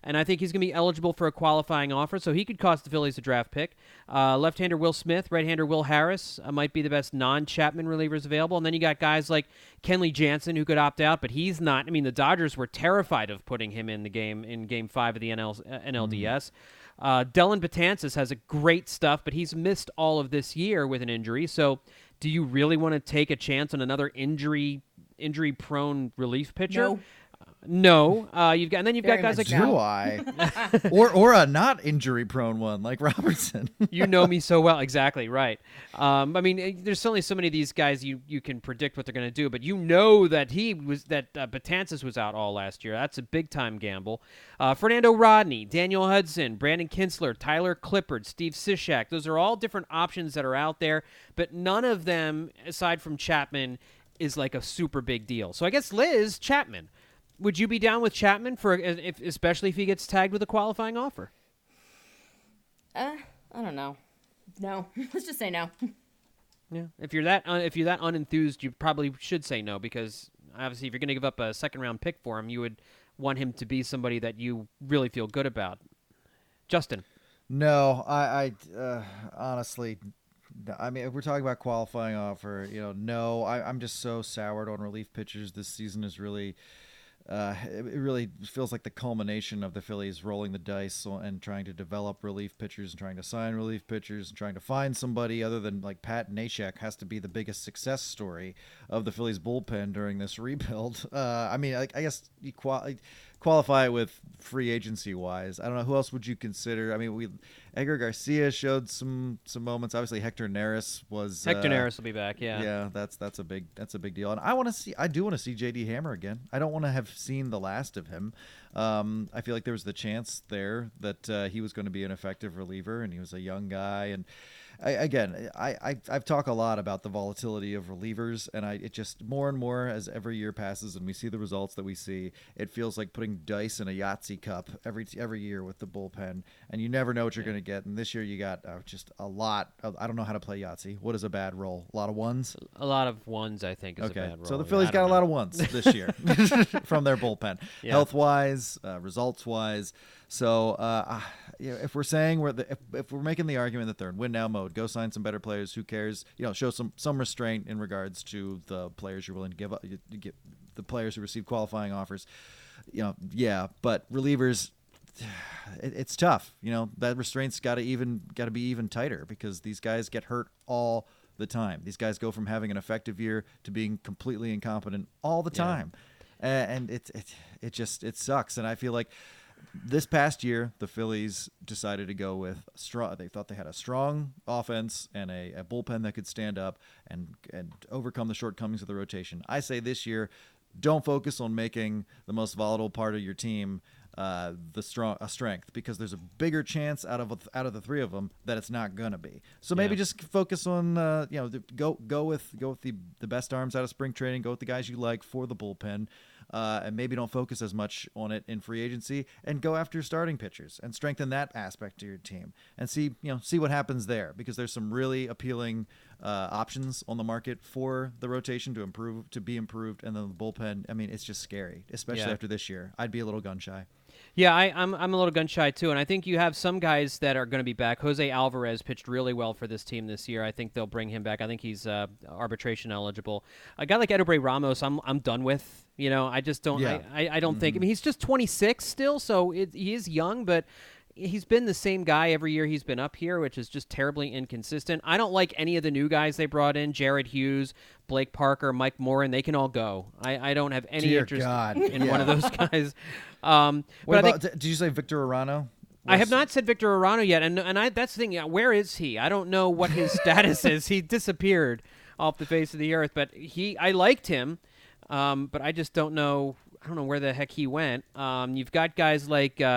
and I think he's going to be eligible for a qualifying offer, so he could cost the Phillies a draft pick. Uh, left-hander Will Smith, right-hander Will Harris uh, might be the best non-Chapman relievers available, and then you got guys like Kenley Jansen who could opt out, but he's not. I mean, the Dodgers were terrified of putting him in the game in Game Five of the N L, uh, N L D S. Mm-hmm. Uh, Dellin Betances has a great stuff, but he's missed all of this year with an injury, so do you really want to take a chance on another injury injury-prone relief pitcher? No. No, uh, you've got, and then you've Very got guys like much Do no. I? or or a not injury prone one like Robertson. you know me so well, exactly right. Um, I mean, eh, there's certainly so many of these guys you, you can predict what they're going to do, but you know that he was that uh, Betances was out all last year. That's a big time gamble. Uh, Fernando Rodney, Daniel Hudson, Brandon Kinsler, Tyler Clippard, Steve Cishek. Those are all different options that are out there, but none of them, aside from Chapman, is like a super big deal. So I guess Liz Chapman. Would you be down with Chapman for, if, especially if he gets tagged with a qualifying offer? Uh, I don't know. No, let's just say no. Yeah, if you're that uh, if you're that unenthused, you probably should say no, because obviously if you're going to give up a second round pick for him, you would want him to be somebody that you really feel good about. Justin, No, I, I uh, honestly, I mean, if we're talking about qualifying offer, you know, no, I, I'm just so soured on relief pitchers. This season is really. Uh, it, it really feels like the culmination of the Phillies rolling the dice and trying to develop relief pitchers and trying to sign relief pitchers and trying to find somebody other than like Pat Neshek has to be the biggest success story of the Phillies bullpen during this rebuild. Uh, I mean, I, I guess you qual- qualify it with free agency wise. I don't know who else would you consider. I mean, we Edgar Garcia showed some some moments. Obviously, Hector Neris was Hector uh, Neris will be back. Yeah, yeah, that's that's a big that's a big deal. And I want to see. I do want to see J D Hammer again. I don't want to have seen the last of him. Um, I feel like there was the chance there that uh, he was going to be an effective reliever, and he was a young guy. And I, again, I, I I've talked a lot about the volatility of relievers, and I it just more and more as every year passes and we see the results that we see, it feels like putting dice in a Yahtzee cup every every year with the bullpen, and you never know what you're yeah. going to get. And this year you got uh, just a lot. Of, I don't know how to play Yahtzee. What is a bad roll? A lot of ones. A lot of ones, I think, is okay. a bad roll. So the Phillies yeah, got a know. lot of ones this year from their bullpen, yeah. health wise, uh, results wise. So uh, you know, if we're saying we're the, if, if we're making the argument that they're in win now mode, go sign some better players. Who cares? You know, show some some restraint in regards to the players you're willing to give up. You, you get the players who receive qualifying offers. You know, yeah, but relievers, it, it's tough. You know, that restraint's got to even got to be even tighter because these guys get hurt all the time. These guys go from having an effective year to being completely incompetent all the time, yeah. and it it it just it sucks. And I feel like. This past year, the Phillies decided to go with strong. They thought they had a strong offense and a, a bullpen that could stand up and and overcome the shortcomings of the rotation. I say this year, don't focus on making the most volatile part of your team uh, the strong a strength because there's a bigger chance out of out of the three of them that it's not gonna be. So maybe yeah. just focus on uh, you know the, go go with go with the the best arms out of spring training. Go with the guys you like for the bullpen. Uh, and maybe don't focus as much on it in free agency, and go after starting pitchers and strengthen that aspect to your team, and see you know see what happens there because there's some really appealing uh, options on the market for the rotation to improve to be improved, and then the bullpen. I mean, it's just scary, especially yeah. after this year. I'd be a little gun shy. Yeah, I, I'm I'm a little gun shy too, and I think you have some guys that are going to be back. Jose Alvarez pitched really well for this team this year. I think they'll bring him back. I think he's uh, arbitration eligible. A guy like Edobre Ramos, I'm I'm done with. You know, I just don't. Yeah. I, I, I don't mm-hmm. think. I mean, he's just twenty-six still, so it, he is young, but he's been the same guy every year he's been up here, which is just terribly inconsistent. I don't like any of the new guys they brought in. Jared Hughes, Blake Parker, Mike Morin. They can all go. I, I don't have any Dear interest God. in yeah. one of those guys. Um, what but about? I think, did you say Victor Arano? I have not said Victor Arano yet, and and I, that's the thing. Yeah, where is he? I don't know what his status is. He disappeared off the face of the earth, but he. I liked him, um, but I just don't know. I don't know where the heck he went. Um, you've got guys like uh,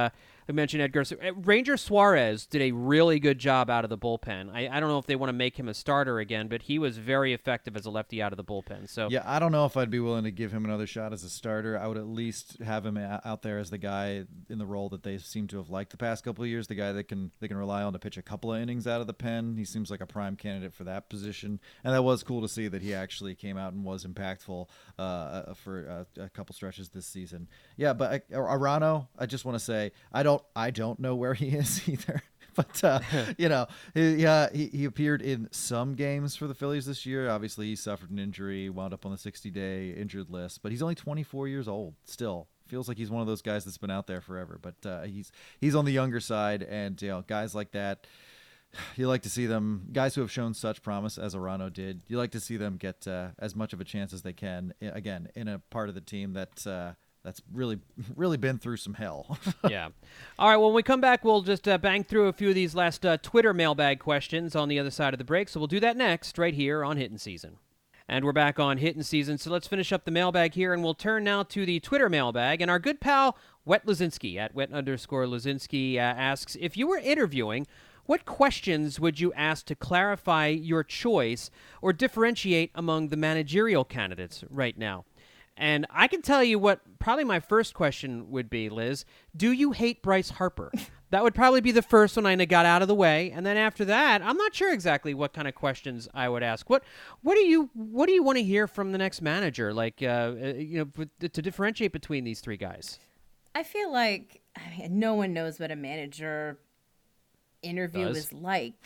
I mentioned Edgar. Ranger Suarez did a really good job out of the bullpen. I, I don't know if they want to make him a starter again, but he was very effective as a lefty out of the bullpen. So yeah, I don't know if I'd be willing to give him another shot as a starter. I would at least have him out there as the guy in the role that they seem to have liked the past couple of years, the guy that can they can rely on to pitch a couple of innings out of the pen. He seems like a prime candidate for that position, and that was cool to see that he actually came out and was impactful uh, for uh, a couple stretches this season. Yeah, but uh, Arano, I just want to say I don't I don't know where he is either. But, uh, you know, he, uh, he he appeared in some games for the Phillies this year. Obviously, he suffered an injury, wound up on the sixty-day injured list. But he's only twenty-four years old still. Feels like he's one of those guys that's been out there forever. But uh, he's he's on the younger side. And, you know, guys like that, you like to see them, guys who have shown such promise as Arano did, you like to see them get uh, as much of a chance as they can, again, in a part of the team that uh, – that's really, really been through some hell. Yeah. All right, when we come back, we'll just uh, bang through a few of these last uh, Twitter mailbag questions on the other side of the break. So we'll do that next, right here on Hittin' Season. And we're back on Hittin' Season, so let's finish up the mailbag here, and we'll turn now to the Twitter mailbag. And our good pal, Wet Lazinski, at Wet underscore Lazinski, uh, asks, if you were interviewing, what questions would you ask to clarify your choice or differentiate among the managerial candidates right now? And I can tell you what probably my first question would be, Liz. Do you hate Bryce Harper? That would probably be the first one I got out of the way. And then after that, I'm not sure exactly what kind of questions I would ask. What what do you what do you want to hear from the next manager? Like, uh, you know, to differentiate between these three guys? I feel like I mean, no one knows what a manager interview Does. is like.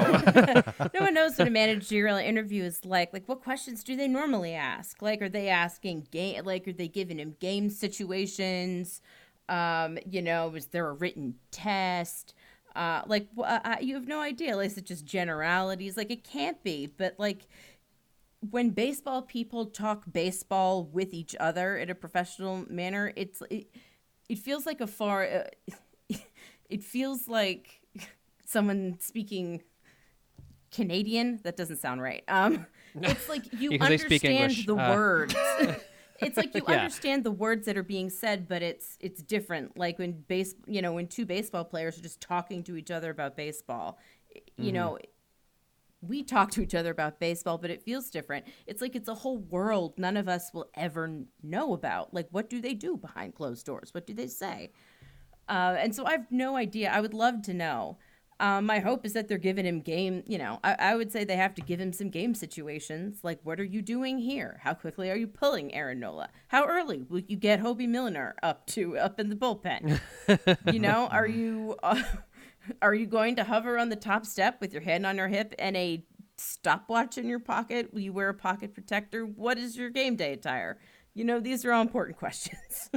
Oh. No one knows what a managerial interview is like. Like, what questions do they normally ask? Like, are they asking game? Like, are they giving him game situations? Um, you know, is there a written test? Uh, like, uh, you have no idea. Like, is it just generalities? Like, it can't be. But like, when baseball people talk baseball with each other in a professional manner, it's it, it feels like a far. Uh, it feels like someone speaking Canadian. That doesn't sound right. Um, it's like you Because they speak understand English. the Uh. words. It's like you Yeah. understand the words that are being said, but it's it's different. Like when base, you know, when two baseball players are just talking to each other about baseball. You Mm-hmm. know, we talk to each other about baseball, but it feels different. It's like it's a whole world none of us will ever know about. Like, what do they do behind closed doors? What do they say? Uh, and so I have no idea. I would love to know. Um, my hope is that they're giving him game, you know, I, I would say they have to give him some game situations. Like, what are you doing here? How quickly are you pulling Aaron Nola? How early will you get Hobie Milliner up to, up in the bullpen? You know, are you, uh, are you going to hover on the top step with your hand on your hip and a stopwatch in your pocket? Will you wear a pocket protector? What is your game day attire? You know, these are all important questions.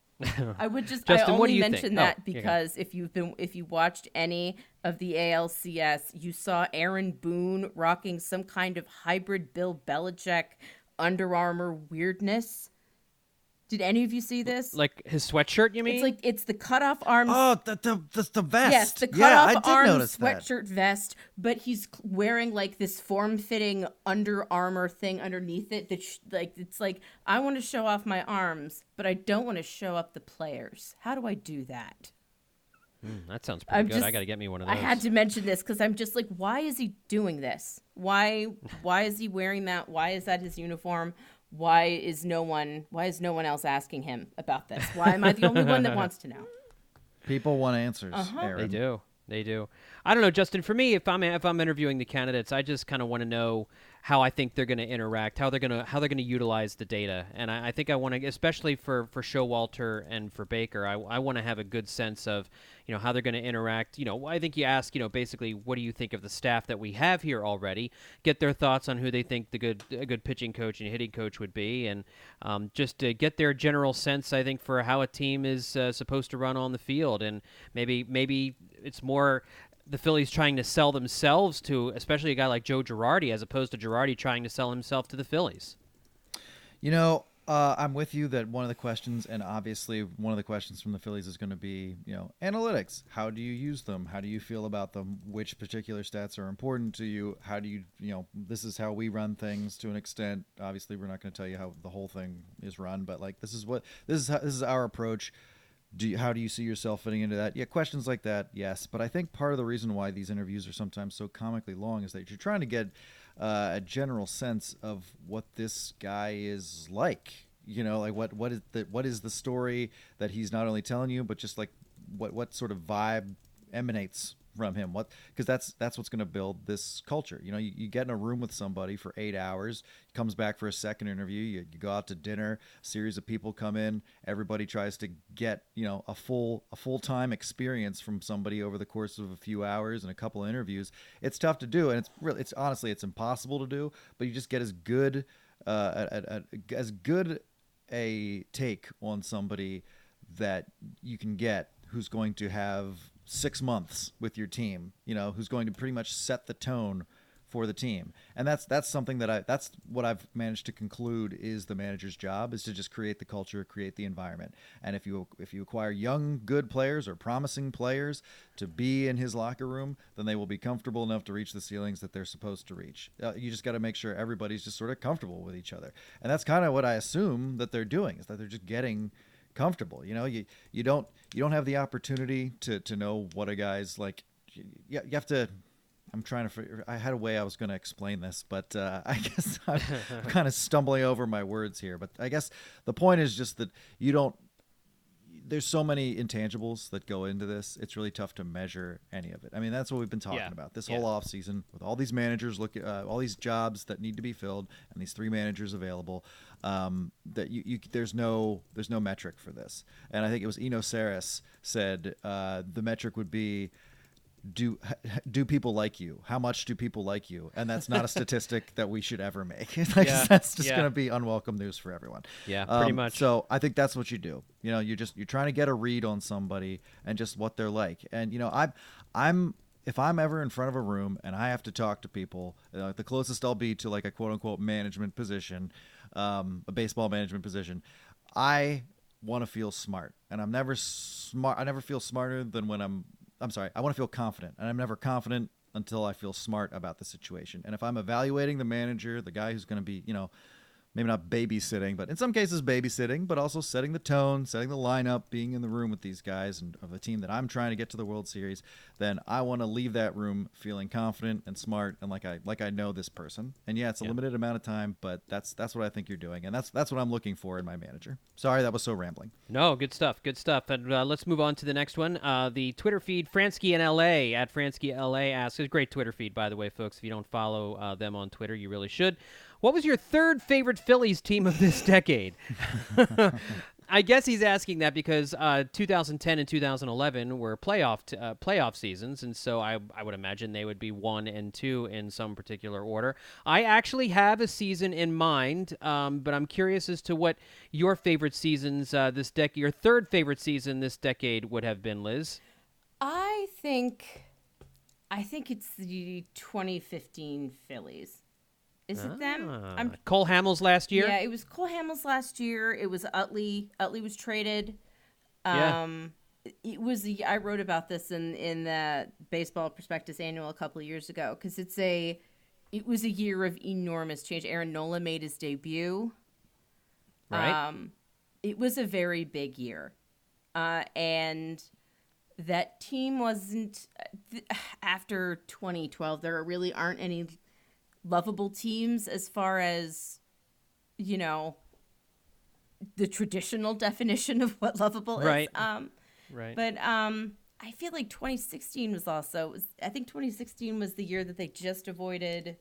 I would just Justin, I what do only you mention think? that Oh, here you go. because if you've been if you watched any of the A L C S, you saw Aaron Boone rocking some kind of hybrid Bill Belichick Under Armour weirdness. Did any of you see this? Like his sweatshirt, you mean? It's like it's the cutoff arms. Oh, the the the, the vest. Yes, the yeah, I cutoff did arms notice that. sweatshirt vest, but he's c- wearing like this form-fitting Under Armour thing underneath it. That sh- like it's like I want to show off my arms, but I don't want to show up the players. How do I do that? Mm, that sounds pretty I'm good. just- I got to get me one of I those. had to mention this because I'm just like, why is he doing this? Why why is he wearing that? Why is that his uniform? Why is no one why is no one else asking him about this? Why am I the only one that wants to know? People want answers, Uh-huh. Aaron. They do. They do. I don't know, Justin. For me, if I'm if I'm interviewing the candidates, I just kind of want to know how I think they're going to interact, how they're going to how they're going to utilize the data, and I, I think I want to, especially for for Showalter and for Baker, I, I want to have a good sense of, you know, how they're going to interact. You know, I think you ask, you know, basically, what do you think of the staff that we have here already? Get their thoughts on who they think the good a good pitching coach and hitting coach would be, and um, just to get their general sense, I think, for how a team is uh, supposed to run on the field, and maybe maybe it's more the Phillies trying to sell themselves to, especially a guy like Joe Girardi, as opposed to Girardi trying to sell himself to the Phillies. You know, uh, I'm with you that one of the questions, and obviously one of the questions from the Phillies is going to be, you know, analytics. How do you use them? How do you feel about them? Which particular stats are important to you? How do you, you know, this is how we run things to an extent. Obviously, we're not going to tell you how the whole thing is run, but like this is what this is how, this is our approach. Do you, how do you see yourself fitting into that? Yeah, questions like that, yes. But I think part of the reason why these interviews are sometimes so comically long is that you're trying to get uh, a general sense of what this guy is like. You know, like what what is the what is the story that he's not only telling you, but just like what what sort of vibe emanates from him. What because that's that's what's going to build this culture. You know, you, you get in a room with somebody for eight hours, he comes back for a second interview, you, you go out to dinner, a series of people come in, everybody tries to get, you know, a full a full-time experience from somebody over the course of a few hours and a couple of interviews. It's tough to do, and it's really it's honestly it's impossible to do, but you just get as good uh at, at, as good a take on somebody that you can get who's going to have six months with your team, you know, who's going to pretty much set the tone for the team. And that's that's something that I that's what I've managed to conclude is the manager's job, is to just create the culture, create the environment. And if you if you acquire young, good players or promising players to be in his locker room, then they will be comfortable enough to reach the ceilings that they're supposed to reach. Uh, you just got to make sure everybody's just sort of comfortable with each other. And that's kind of what I assume that they're doing, is that they're just getting comfortable. You know, you you don't you don't have the opportunity to to know what a guy's like. You, you have to I'm trying to figure, I had a way I was going to explain this, but uh, I guess I'm kind of stumbling over my words here. But I guess the point is just that you don't, there's so many intangibles that go into this. It's really tough to measure any of it. I mean, that's what we've been talking Yeah. about this Yeah. whole off season with all these managers, look, uh, all these jobs that need to be filled, and these three managers available. Um, that you, you, there's no, there's no metric for this. And I think it was Eno Saris said uh, the metric would be, do do people like you? How much do people like you? And that's not a statistic that we should ever make. Like, Yeah, that's just yeah. going to be unwelcome news for everyone. Yeah, pretty Um, much. So I think that's what you do. You know, you're just you're trying to get a read on somebody and just what they're like. And you know, I'm I'm if I'm ever in front of a room and I have to talk to people, uh, the closest I'll be to like a quote unquote management position, um, a baseball management position, I want to feel smart, and I'm never smart. I never feel smarter than when I'm. I'm sorry, I want to feel confident, and I'm never confident until I feel smart about the situation. And if I'm evaluating the manager, the guy who's going to be, you know, maybe not babysitting, but in some cases babysitting, but also setting the tone, setting the lineup, being in the room with these guys and of the team that I'm trying to get to the World Series, then I want to leave that room feeling confident and smart and like I like I know this person. And yeah, it's a Yeah. limited amount of time, but that's that's what I think you're doing, and that's that's what I'm looking for in my manager. Sorry, that was so rambling. No, good stuff, good stuff. And uh, let's move on to the next one. Uh, the Twitter feed, Fransky in L A, at Fransky L A asks, it's a great Twitter feed, by the way, folks. If you don't follow uh, them on Twitter, you really should. What was your third favorite Phillies team of this decade? I guess he's asking that because uh, two thousand ten and two thousand eleven were playoff t- uh, playoff seasons, and so I, I would imagine they would be one and two in some particular order. I actually have a season in mind, um, but I'm curious as to what your favorite seasons uh, this decade, your third favorite season this decade would have been, Liz. I think, I think it's the twenty fifteen Phillies. Is it them? Ah, I'm Cole Hamels last year. Yeah, it was Cole Hamels last year. It was Utley. Utley was traded. Yeah. Um, it was. The, I wrote about this in in the Baseball Prospectus Annual a couple of years ago because it's a. It was a year of enormous change. Aaron Nola made his debut. Right. Um, it was a very big year, uh, and that team wasn't th- after twenty twelve. There really aren't any lovable teams as far as, you know, the traditional definition of what lovable Right. is. Um, Right. but um, I feel like twenty sixteen was also, was, I think twenty sixteen was the year that they just avoided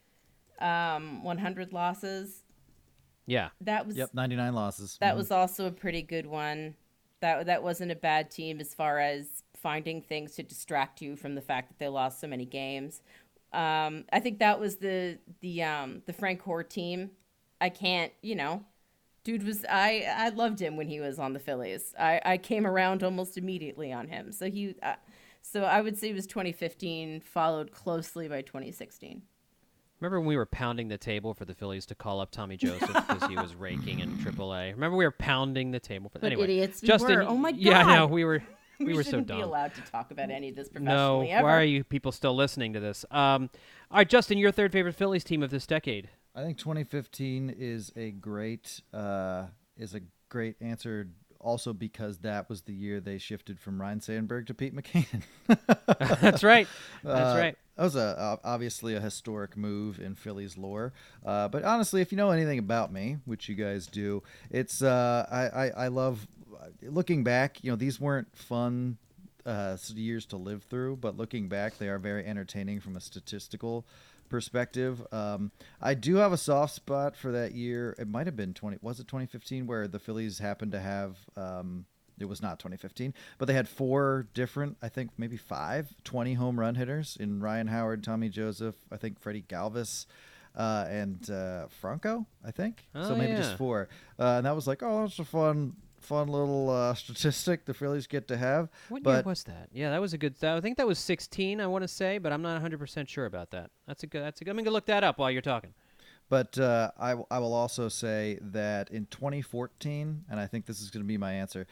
um, one hundred losses. Yeah. That was Yep, ninety-nine losses. that Mhm. was also a pretty good one. That that wasn't a bad team as far as finding things to distract you from the fact that they lost so many games. Um, I think that was the the um, the Frank Hoare team. I can't, you know, dude was I I loved him when he was on the Phillies. I, I came around almost immediately on him. So he uh, so I would say it was twenty fifteen, followed closely by twenty sixteen. Remember when we were pounding the table for the Phillies to call up Tommy Joseph because he was raking in triple A? Remember we were pounding the table for What anyway. idiots we Justin, were. Oh my Yeah, I know God. we were. We, We, were so shouldn't dumb. be allowed to talk about any of this No, professionally ever. why are you people still listening to this? Um, all right, Justin, your third favorite Phillies team of this decade. I think twenty fifteen is a great uh, is a great answer also because that was the year they shifted from Ryan Sandberg to Pete McCann. That's right. That's Uh, right. That was a uh, obviously a historic move in Phillies lore. Uh, but honestly, if you know anything about me, which you guys do, it's uh, I, I I love looking back. You know, these weren't fun uh, years to live through, but looking back, they are very entertaining from a statistical perspective. Um, I do have a soft spot for that year. It might have been twenty. Was it twenty fifteen where the Phillies happened to have? Um, It was not twenty fifteen, but they had four different, I think maybe five, twenty home run hitters in Ryan Howard, Tommy Joseph, I think Freddie Galvis, uh, and uh, Franco, I think. Oh, so maybe yeah. just four. Uh, and that was like, oh, that's a fun, fun little uh, statistic the Phillies get to have. What but year was that? Yeah, that was a good. I think that was sixteen. I want to say, but I'm not one hundred percent sure about that. That's a good. That's a good. I'm gonna look that up while you're talking. But uh, I, I will also say that in twenty fourteen, and I think this is going to be my answer,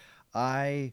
I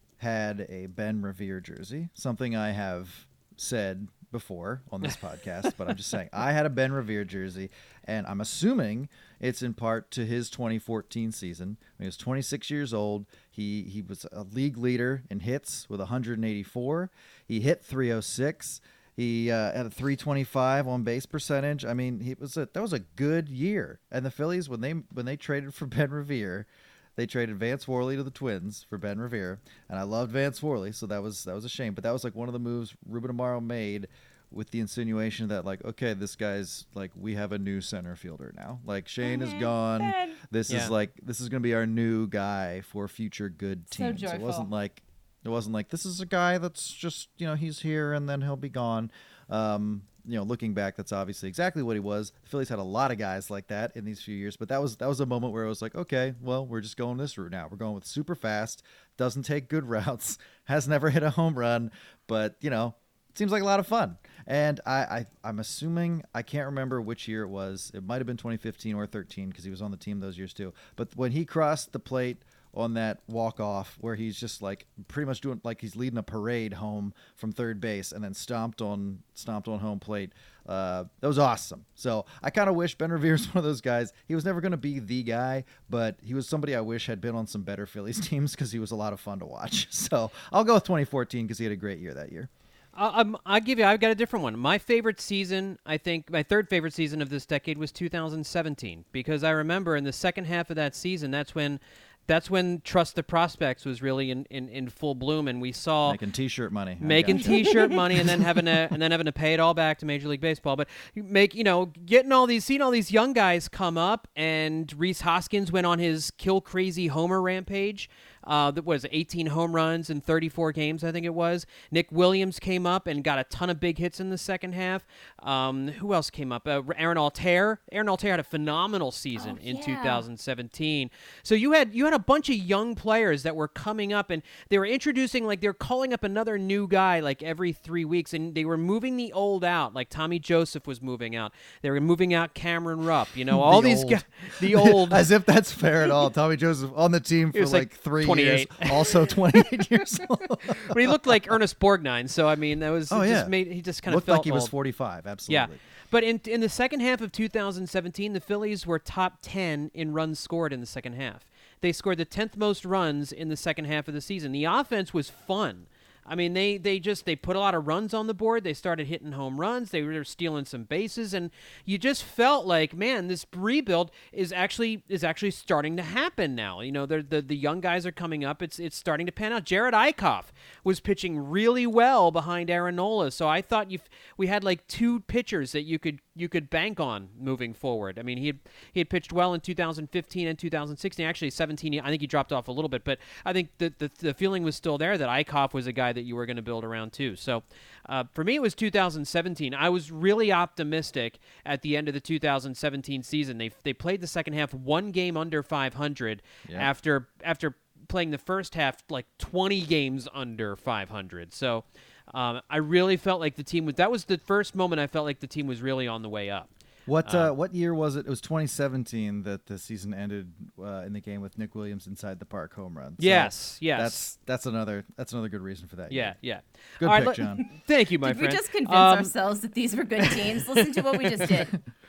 had a Ben Revere jersey, something I have said before on this podcast, but I'm just saying I had a Ben Revere jersey, and I'm assuming it's in part to his twenty fourteen season. When he was twenty-six years old, he, he was a league leader in hits with one hundred eighty-four. He hit three oh six. He uh, had a three twenty-five on base percentage. I mean, he was a, that was a good year. And the Phillies, when they when they traded for Ben Revere, they traded Vance Worley to the Twins for Ben Revere, and I loved Vance Worley, so that was that was a shame. But that was like one of the moves Ruben Amaro made with the insinuation that like, okay, this guy's like, we have a new center fielder now. Like Shane Mhm. is gone. Ben. This Yeah. is like this is going to be our new guy for future good So teams. it joyful. wasn't like it wasn't like this is a guy that's just, you know, he's here and then he'll be gone. Um, you know, looking back, that's obviously exactly what he was. The Phillies had a lot of guys like that in these few years, but that was that was a moment where it was like, okay, well, we're just going this route now. We're going with super fast, doesn't take good routes, has never hit a home run, but you know, it seems like a lot of fun. And I, I I'm assuming, I can't remember which year it was. It might have been twenty fifteen or thirteen because he was on the team those years too. But when he crossed the plate on that walk-off where he's just like pretty much doing like he's leading a parade home from third base and then stomped on stomped on home plate. Uh, that was awesome. So I kind of wish Ben Revere's one of those guys. He was never going to be the guy, but he was somebody I wish had been on some better Phillies teams because he was a lot of fun to watch. So I'll go with twenty fourteen because he had a great year that year. I- I'm, I'll give you. I've got a different one. My favorite season, I think, my third favorite season of this decade was two thousand seventeen because I remember in the second half of that season, that's when. That's when Trust the Prospects was really in, in, in full bloom, and we saw Making T-shirt money. I making gotcha. T-shirt money, and then having to and then having to pay it all back to Major League Baseball. But you make you know getting all these seeing all these young guys come up, and Rhys Hoskins went on his kill crazy homer rampage. Uh, that was eighteen home runs in thirty-four games, I think it was. Nick Williams came up and got a ton of big hits in the second half. Um, who else came up? Uh, Aaron Altair. Aaron Altair had a phenomenal season Oh, in yeah. two thousand seventeen. So you had you had a bunch of young players that were coming up, and they were introducing like they were calling up another new guy like every three weeks, and they were moving the old out. Like Tommy Joseph was moving out. They were moving out Cameron Rupp. You know all The these old. guys. The old. As if that's fair at all. Tommy Joseph on the team He for was like, like three twenty-eight. years. Also twenty-eight years old. But he looked like Ernest Borgnine, so I mean that was Oh, it yeah. just made he just kind of Looked felt like he was old. forty-five. Yeah, Absolutely. but in in the second half of two thousand seventeen, the Phillies were top ten in runs scored in the second half. They scored the tenth most runs in the second half of the season. The offense was fun. I mean, they, they just they put a lot of runs on the board. They started hitting home runs. They were stealing some bases, and you just felt like, man, this rebuild is actually is actually starting to happen now. You know, the the young guys are coming up. It's it's starting to pan out. Jared Eichhoff was pitching really well behind Aaron Nola, so I thought you we had like two pitchers that you could you could bank on moving forward. I mean, he had he had pitched well in two thousand fifteen and two thousand sixteen. Actually, seventeen, I think he dropped off a little bit, but I think the the, the feeling was still there that Eichhoff was a guy that you were going to build around too. So uh, for me, it was two thousand seventeen. I was really optimistic at the end of the two thousand seventeen season. They they played the second half one game under five hundred Yeah. after after playing the first half like twenty games under five hundred. So um, I really felt like the team was. That was the first moment I felt like the team was really on the way up. What uh, what year was it? It was twenty seventeen that the season ended uh, in the game with Nick Williams inside the park home run. So Yes, yes. That's that's another that's another good reason for that. Yeah, year. yeah. Good All pick, let- John. Thank you, my Did friend. we just convince Um, ourselves that these were good teams? Listen to what we just did.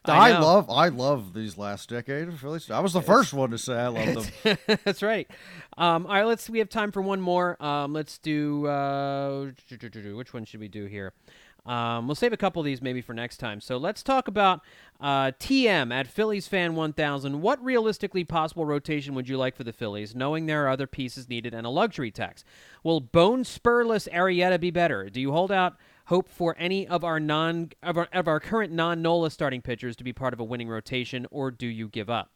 I, know. love I love these last decade of Phillies. I was the first one to say I love them. That's right. Um, all right, let's. We have time for one more. Um, let's do. Uh, which one should we do here? Um, we'll save a couple of these maybe for next time. So let's talk about uh, T M at Phillies Fan one thousand. What realistically possible rotation would you like for the Phillies, knowing there are other pieces needed and a luxury tax? Will bone spurless Arrieta be better? Do you hold out hope for any of our non of our, of our current non-Nola starting pitchers to be part of a winning rotation, or do you give up?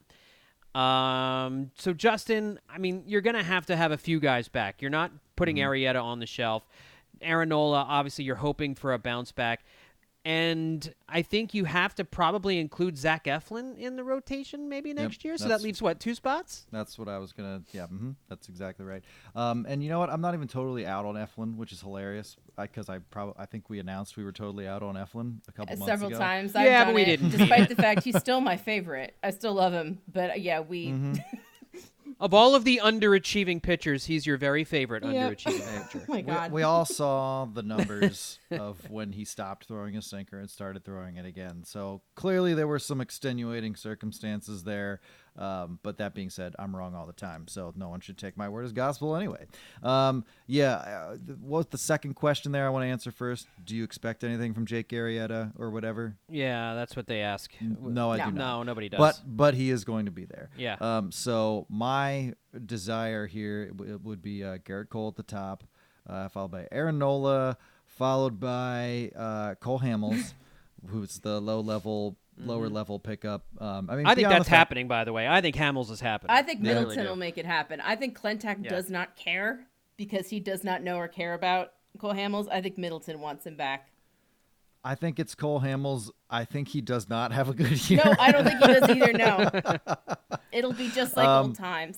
Um, so Justin, I mean, you're going to have to have a few guys back. You're not putting mm-hmm. Arrieta on the shelf. Aaron Nola, obviously you're hoping for a bounce back. And I think you have to probably include Zach Eflin in the rotation maybe next yep, year. So that leaves, what, two spots? That's what I was going to, yeah, mm-hmm, that's exactly right. Um, and you know what? I'm not even totally out on Eflin, which is hilarious because I, I probably I think we announced we were totally out on Eflin a couple uh, months several ago. Several times. Yeah, I've done but we it, didn't. Despite the fact he's still my favorite. I still love him. But uh, yeah, we... Mm-hmm. Of all of the underachieving pitchers, he's your very favorite Yep. underachieving pitcher. Oh my God. We, we all saw the numbers of when he stopped throwing a sinker and started throwing it again. So clearly there were some extenuating circumstances there. Um, but that being said, I'm wrong all the time, so no one should take my word as gospel anyway. Um, yeah, uh, what was the second question there I want to answer first? Do you expect anything from Jake Arrieta or whatever? Yeah, that's what they ask. No, I No. do not. No, nobody does. But but he is going to be there. Yeah. Um. So my desire here w- would be uh, Garrett Cole at the top, uh, followed by Aaron Nola, followed by uh, Cole Hamels, who's the low level. Lower Mm-hmm. level pickup. Um, I mean, I think beyond that's the fact- happening, by the way. I think Hamels is happening. I think I really Middleton do. will make it happen. I think Klentak Yeah. does not care because he does not know or care about Cole Hamels. I think Middleton wants him back. I think it's Cole Hamels. I think he does not have a good year. No, I don't think he does either. No, it'll be just like Um, old times.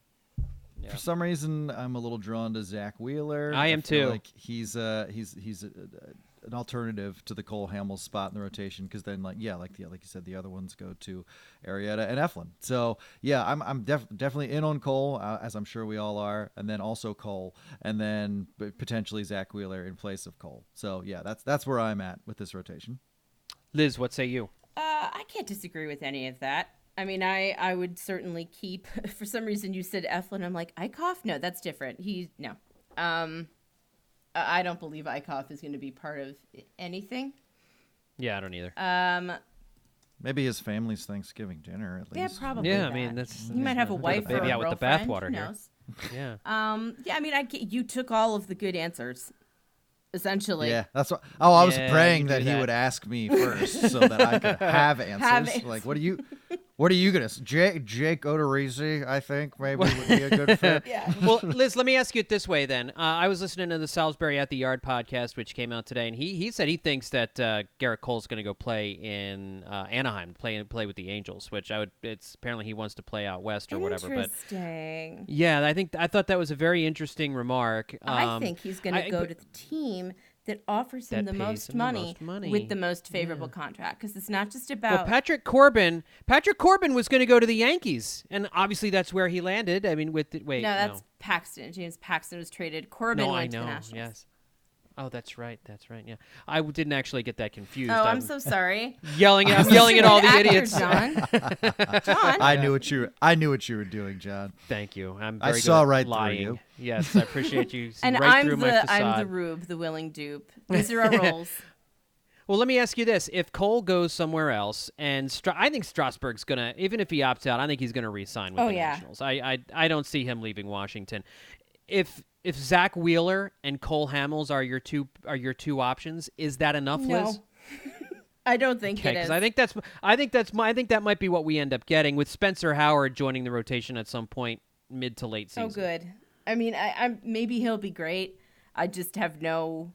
For some reason, I'm a little drawn to Zach Wheeler. I am feel too. Like he's uh he's he's a, a, an alternative to the Cole Hamels spot in the rotation because then like yeah like the like you said the other ones go to Arrieta and Eflin. So yeah, I'm I'm def- definitely in on Cole uh, as I'm sure we all are, and then also Cole, and then p- potentially Zach Wheeler in place of Cole. So yeah, that's that's where I'm at with this rotation. Liz, what say you? Uh, I can't disagree with any of that. I mean, I, I would certainly keep. For some reason, you said Eflin. I'm like, Eichhoff? No, that's different. He no. Um, I I don't believe Eichhoff is going to be part of anything. Yeah, I don't either. Um, Maybe his family's Thanksgiving dinner at yeah, least. probably. Yeah, I that. mean, that's- he might have a Put the wife or baby a out with the girlfriend. bathwater Who here. knows? yeah. Um, yeah, I mean, I get- you took all of the good answers, essentially. Yeah, that's what. Oh, I was Yeah, praying you do that, he that. would ask me first so that I could have answers. Have Like, what are you? What are you gonna? say? Jake Jake Odorizzi, I think maybe would be a good fit. Yeah. Well, Liz, let me ask you it this way then. Uh, I was listening to the Salisbury at the Yard podcast, which came out today, and he, he said he thinks that uh, Garrett Cole's going to go play in uh, Anaheim, play play with the Angels, which I would. It's apparently he wants to play out west or whatever. But Interesting. yeah, I think I thought that was a very interesting remark. I Um, think he's going to I- go but- to the team that offers him That the pays most, him the money most money. with the most favorable contract, because it's not just about. Well, Patrick Corbin, Patrick Corbin was going to go to the Yankees, and obviously that's where he landed. I mean, with the, wait, no, that's Paxton. James Paxton was traded. Corbin no, I went to know. the Nationals. Yes. Oh, that's right. That's right. Yeah, I w- didn't actually get that confused. Oh, I'm so sorry. yelling. I'm yelling at all the Actor, idiots. John. John. I knew what you. Were, I knew what you were doing, John. Thank you. I'm I very saw good at right through lying. you. Yes, I appreciate you. and right I'm through my the facade. I'm the rube, the willing dupe. These are our roles. Well, let me ask you this: if Cole goes somewhere else, and Stra- I think Strasburg's gonna, even if he opts out, I think he's gonna re-sign with Oh, the yeah. Nationals. I, I, I don't see him leaving Washington. If if Zach Wheeler and Cole Hamels are your two are your two options, is that enough, No. Liz? I don't think Okay, it is. because I think that's I think that's my, I think that might be what we end up getting with Spencer Howard joining the rotation at some point mid to late season. Oh, good. I mean, I, I'm maybe he'll be great. I just have no.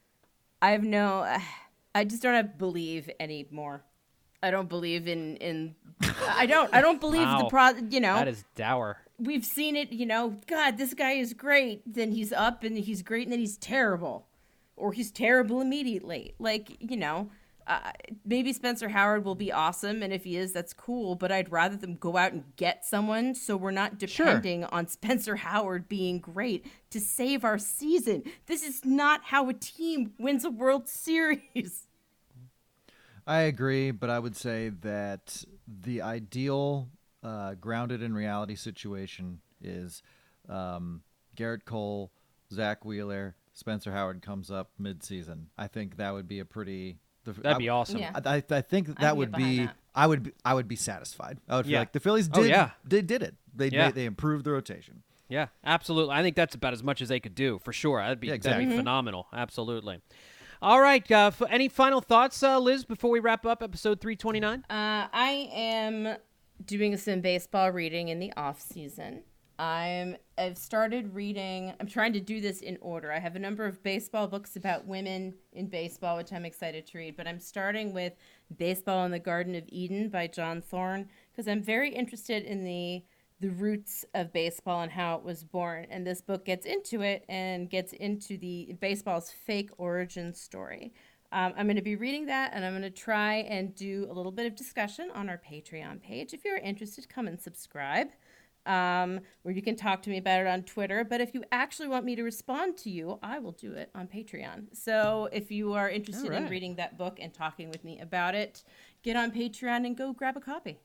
I have no. I just don't have believe anymore. I don't believe in in. I don't. I don't believe Wow. the pro. You know, That is dour. we've seen it. You know, God, this guy is great. Then he's up and he's great, and then he's terrible, or he's terrible immediately. Like you know. Uh, maybe Spencer Howard will be awesome, and if he is, that's cool. But I'd rather them go out and get someone, so we're not depending on Spencer Howard being great to save our season. This is not how a team wins a World Series. I agree, but I would say that the ideal uh, grounded in reality situation is um, Garrett Cole, Zach Wheeler, Spencer Howard comes up mid-season. I think that would be a pretty. The, That'd be I, awesome. Yeah. I, I think that, I that can would get behind be. that. I would. Be, I would be satisfied. I would feel Yeah. like the Phillies Oh, did. yeah. They did it. They Yeah. they, they improved the rotation. Yeah, absolutely. I think that's about as much as they could do, for sure. That'd be, Yeah, that'd be exactly. phenomenal. Absolutely. All right. Uh, f- any final thoughts, uh, Liz, before we wrap up episode three twenty-nine? Uh, I am doing some baseball reading in the off season. I'm I've started reading. I'm trying to do this in order. I have a number of baseball books about women in baseball, which I'm excited to read. But I'm starting with Baseball in the Garden of Eden by John Thorne because I'm very interested in the the roots of baseball and how it was born. And this book gets into it and gets into the baseball's fake origin story. Um, I'm going to be reading that, and I'm going to try and do a little bit of discussion on our Patreon page. If you're interested, come and subscribe, um, or you can talk to me about it on Twitter. But if you actually want me to respond to you, I will do it on Patreon. So if you are interested All in right. reading that book and talking with me about it, get on Patreon and go grab a copy.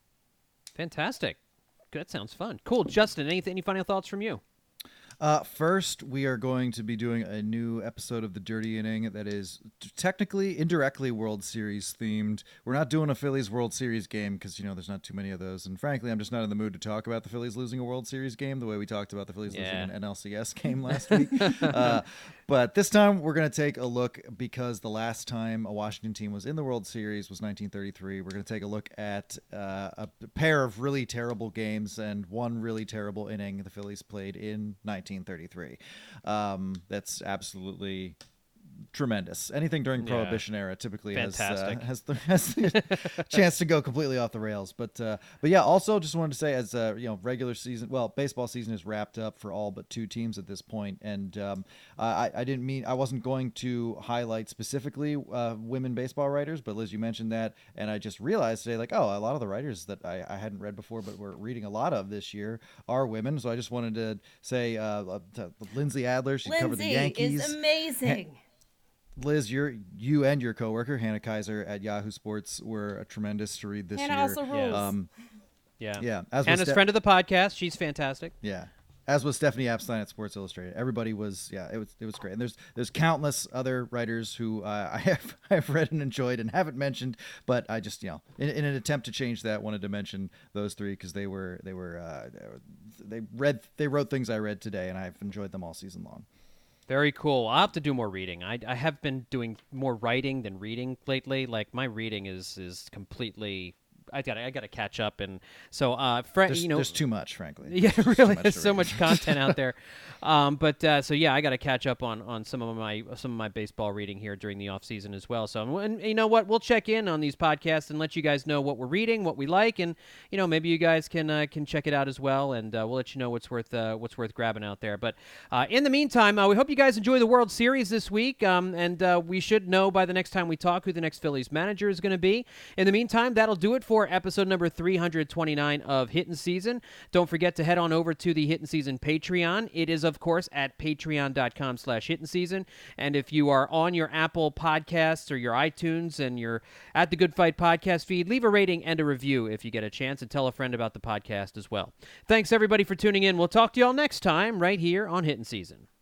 Fantastic. That sounds fun. Cool. Justin, any, any final thoughts from you? Uh, first, we are going to be doing a new episode of The Dirty Inning that is t- technically, indirectly World Series themed. We're not doing a Phillies World Series game because, you know, there's not too many of those. And frankly, I'm just not in the mood to talk about the Phillies losing a World Series game the way we talked about the Phillies losing Yeah. an N L C S game last week. uh, but this time, we're going to take a look because the last time a Washington team was in the World Series was nineteen thirty-three. We're going to take a look at uh, a pair of really terrible games and one really terrible inning the Phillies played in nineteen thirty-three. Um, that's absolutely tremendous. Anything during Yeah. Prohibition era typically has uh, Fantastic. has the, has the chance to go completely off the rails. But uh, but yeah, also just wanted to say as uh, you know, regular season, well, baseball season is wrapped up for all but two teams at this point, and um, I, I didn't mean I wasn't going to highlight specifically uh, women baseball writers, but Liz, you mentioned that, and I just realized today, like, oh, a lot of the writers that I, I hadn't read before, but we're reading a lot of this year are women. So I just wanted to say uh, uh, to Lindsay Adler, she covered the Lindsay Yankees. is amazing. Liz, you're, you and your coworker Hannah Kaiser at Yahoo Sports were a tremendous to read this Hannah year. also rules. Um, Yeah. yeah, as was Hannah's Ste- friend of the podcast. She's fantastic. yeah, as was Stephanie Epstein at Sports Illustrated. Everybody was, yeah, it was it was great. And there's there's countless other writers who uh, I have I have read and enjoyed and haven't mentioned, but I just, you know, in, in an attempt to change that, wanted to mention those three because they were they were uh, they read they wrote things I read today, and I've enjoyed them all season long. Very cool. I'll have to do more reading. I, I have been doing more writing than reading lately. Like my reading is is completely. I got I got to catch up, and so uh, fr- There's, you know, there's too much, frankly. yeah, There's too really, much there's to so read. much content out there. Um, but uh, so yeah, I got to catch up on, on some of my some of my baseball reading here during the off season as well. So and you know what, we'll check in on these podcasts and let you guys know what we're reading, what we like, and you know maybe you guys can uh, can check it out as well, and uh, we'll let you know what's worth uh, what's worth grabbing out there. But uh, in the meantime, uh, we hope you guys enjoy the World Series this week, um, and uh, we should know by the next time we talk who the next Phillies manager is going to be. In the meantime, that'll do it for episode number three twenty-nine of Hittin' Season. Don't forget to head on over to the Hittin' Season Patreon. It is, of course, at patreon.com slash Hittin' Season. And if you are on your Apple Podcasts or your iTunes and you're at the Good Fight podcast feed, leave a rating and a review if you get a chance, and tell a friend about the podcast as well. Thanks, everybody, for tuning in. We'll talk to you all next time right here on Hittin' Season.